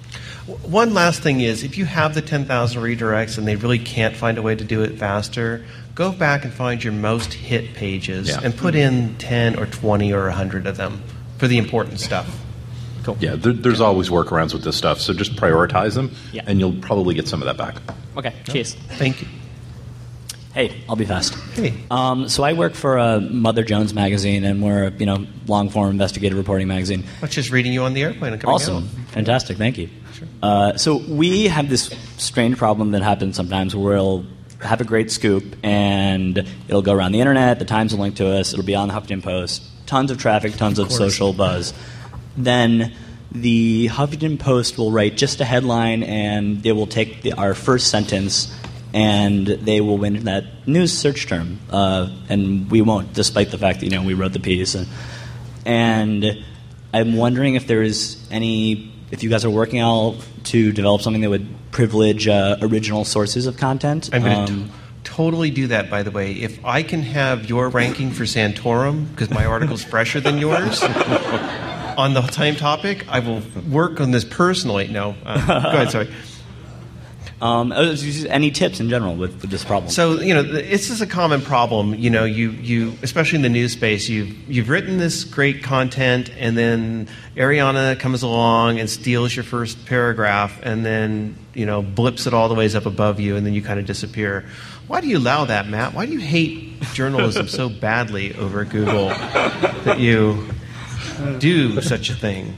One last thing is, if you have the ten thousand redirects and they really can't find a way to do it faster, go back and find your most hit pages Yeah. and put in ten or twenty or one hundred of them for the important stuff. Cool. Yeah, there, there's always workarounds with this stuff, so just prioritize them, Yeah. and you'll probably get some of that back. Okay, cheers. Thank you. Hey, I'll be fast. Hey. Um, so I work for uh, Mother Jones magazine, and we're a you know long-form investigative reporting magazine. I was just reading you on the airplane and coming Awesome, down. fantastic, thank you. Uh, so we have this strange problem that happens sometimes where we'll have a great scoop, and it'll go around the internet. The Times will link to us. It'll be on the Huffington Post. Tons of traffic, tons of, of social buzz. Then the Huffington Post will write just a headline, and they will take the, our first sentence, and they will win that news search term, uh, and we won't, despite the fact that you know we wrote the piece. And, and I'm wondering if there is any, if you guys are working out to develop something that would privilege uh, original sources of content. I'm going Um, to totally do that, by the way. If I can have your ranking for Santorum, because my article's fresher than yours, on the time topic, I will work on this personally. No, uh, go ahead, sorry. Um, any tips in general with, with this problem? So, you know, this is a common problem. You know, you, you especially in the news space, you've, you've written this great content, and then Ariana comes along and steals your first paragraph, and then, you know, blips it all the ways up above you, and then you kind of disappear. Why do you allow that, Matt? Why do you hate journalism so badly over at Google that you do such a thing?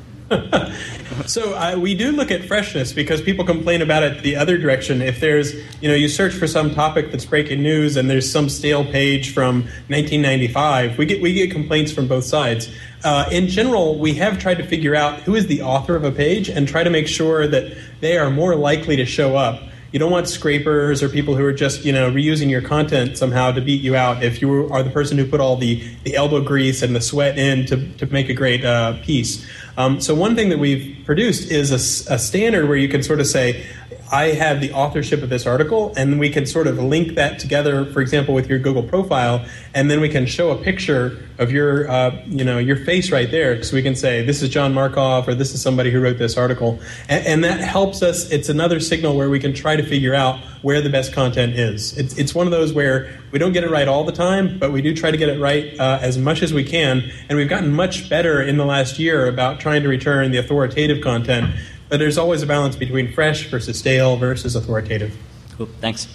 So uh, we do look at freshness because people complain about it the other direction. If there's, you know, you search for some topic that's breaking news and there's some stale page from nineteen ninety-five, we get we get complaints from both sides. Uh, in general, we have tried to figure out who is the author of a page and try to make sure that they are more likely to show up. You don't want scrapers or people who are just, you know, reusing your content somehow to beat you out if you are the person who put all the, the elbow grease and the sweat in to, to make a great uh, piece. Um, so one thing that we've produced is a, a standard where you can sort of say, I have the authorship of this article, and we can sort of link that together, for example, with your Google profile, and then we can show a picture of your, uh, you know, your face right there, so we can say, this is John Markoff, or this is somebody who wrote this article. And, and that helps us. It's another signal where we can try to figure out where the best content is. It's, it's one of those where we don't get it right all the time, but we do try to get it right uh, as much as we can, and we've gotten much better in the last year about trying to return the authoritative content. But there's always a balance between fresh versus stale versus authoritative. Cool. Thanks.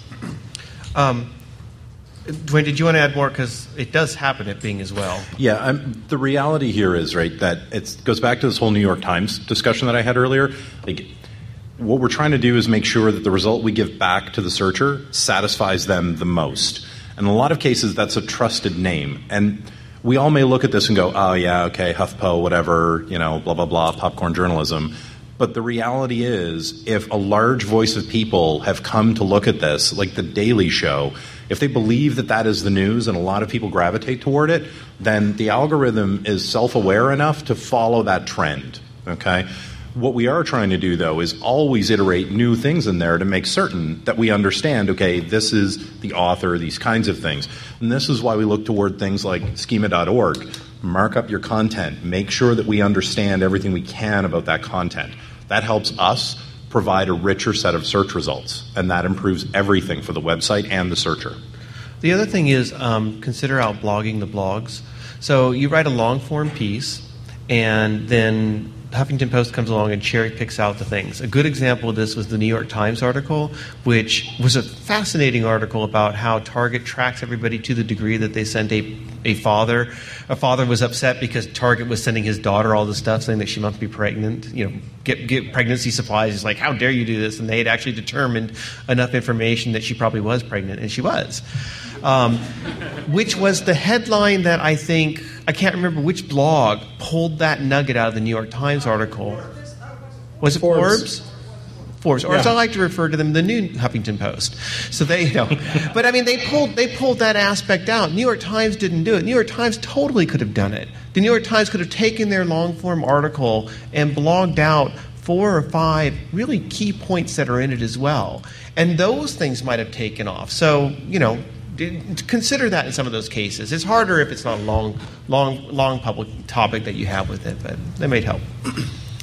Um, Dwayne, did you want to add more? Because it does happen at Bing as well. Yeah, um, the reality here is, right, that it goes back to this whole New York Times discussion that I had earlier. Like, what we're trying to do is make sure that the result we give back to the searcher satisfies them the most. And in a lot of cases, that's a trusted name. And we all may look at this and go, oh, yeah, okay, HuffPo, whatever, you know, blah, blah, blah, popcorn journalism. But the reality is, if a large voice of people have come to look at this, like The Daily Show, if they believe that that is the news and a lot of people gravitate toward it, then the algorithm is self-aware enough to follow that trend, okay? What we are trying to do, though, is always iterate new things in there to make certain that we understand, okay, this is the author, these kinds of things. And this is why we look toward things like schema dot org. Mark up your content. Make sure that we understand everything we can about that content. That helps us provide a richer set of search results, and that improves everything for the website and the searcher. The other thing is um, consider out blogging the blogs. So you write a long-form piece, and then Huffington Post comes along and cherry picks out the things. A good example of this was the New York Times article, which was a fascinating article about how Target tracks everybody to the degree that they sent a, a father. A father was upset because Target was sending his daughter all this stuff saying that she must be pregnant, you know, get, get pregnancy supplies. He's like, how dare you do this? And they had actually determined enough information that she probably was pregnant, and she was. Um, which was the headline that I think, I can't remember which blog pulled that nugget out of the New York Times article. Was it Forbes? Forbes, Forbes. Or Yeah. as I like to refer to them, the new Huffington Post. So they, you know, but I mean, they pulled they pulled that aspect out. New York Times didn't do it. New York Times totally could have done it. The New York Times could have taken their long form article and blogged out four or five really key points that are in it as well, and those things might have taken off. So you know. Consider that in some of those cases. It's harder if it's not a long, long, long public topic that you have with it, but that might help.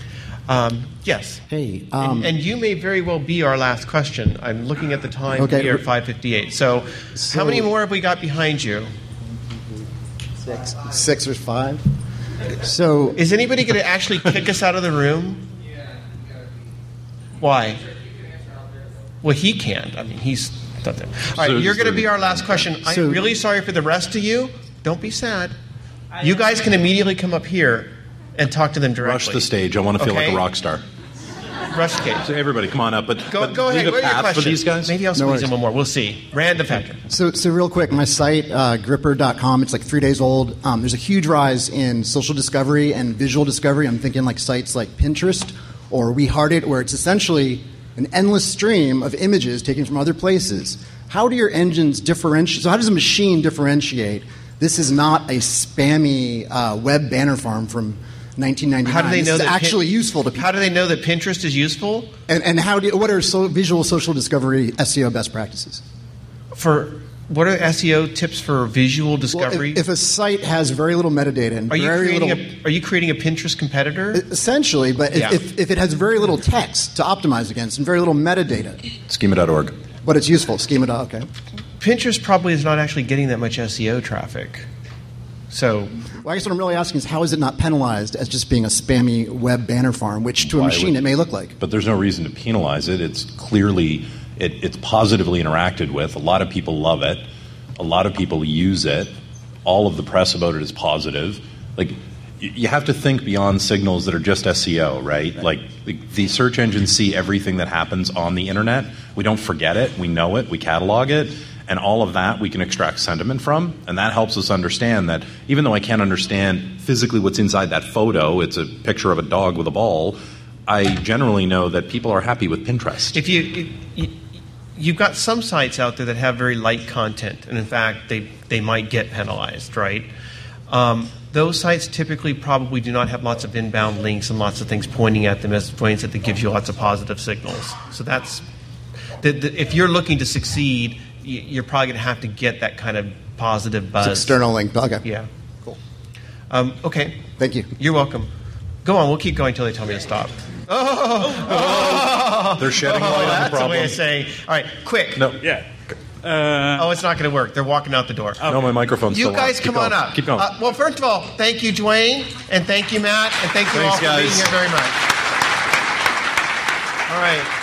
Um, yes. Hey. Um, and, and you may very well be our last question. I'm looking at the time Okay. here at five fifty-eight. So, So- how many more have we got behind you? Six. Six or five. So, is anybody going to actually kick us out of the room? Why? Well, he can't. I mean, he's not there. All right, So- you're going to be our last question. So- I'm really sorry for the rest of you. Don't be sad. You guys can immediately come up here and talk to them directly. Rush the stage. I want to feel Okay? like a rock star. Rush the stage. So everybody, come on up. But Go, but go ahead. leave a What are your path questions? for these guys. Maybe I'll No squeeze worries. in one more. We'll see. Random factor. So, so real quick, my site, uh, gripper dot com, it's like three days old. Um, there's a huge rise in social discovery and visual discovery. I'm thinking like sites like Pinterest or We Heart It, where it's essentially an endless stream of images taken from other places. How do your engines differentiate? So how does a machine differentiate this is not a spammy uh, web banner farm from nineteen ninety-nine? How do they this know is that actually Pin- useful to people? How do they know that Pinterest is useful? And, and how do, what are so, visual social discovery S E O best practices? For what are S E O tips for visual Well, discovery? if, if a site has very little metadata and are you very creating little, a Are you creating a Pinterest competitor? essentially, but if, Yeah. if, if it has very little text to optimize against and very little metadata, Schema dot org. but it's useful. Schema. Okay. Pinterest probably is not actually getting that much S E O traffic. So, Well, I guess what I'm really asking is how is it not penalized as just being a spammy web banner farm, which to a Why machine would- it may look like? But there's no reason to penalize it. It's clearly it, it's positively interacted with. A lot of people love it. A lot of people use it. All of the press about it is positive. Like y- you have to think beyond signals that are just S E O, right? Like the, the search engines see everything that happens on the internet. We don't forget it. We know it. We catalog it. And all of that we can extract sentiment from, and that helps us understand that even though I can't understand physically what's inside that photo, it's a picture of a dog with a ball, I generally know that people are happy with Pinterest. if you, you you've got some sites out there that have very light content, and in fact, they they might get penalized, right? Um, those sites typically probably do not have lots of inbound links and lots of things pointing at them as points that gives you lots of positive signals. So that's the, the, if you're looking to succeed, y- you're probably going to have to get that kind of positive buzz. It's external link. Okay. Yeah. Cool. Um, okay. Thank you. You're welcome. Go on. We'll keep going until they tell me to stop. Oh, oh, They're shedding light on the that's a problem. way of saying. All right, quick. No, Yeah. Oh, it's not going to work. They're walking out the door. no, my microphone's You still guys on. come Keep on going. up. Keep going. Uh, well, first of all, thank you, Dwayne, and thank you, Matt, and thank you Thanks, all for being guys. here very much. All right.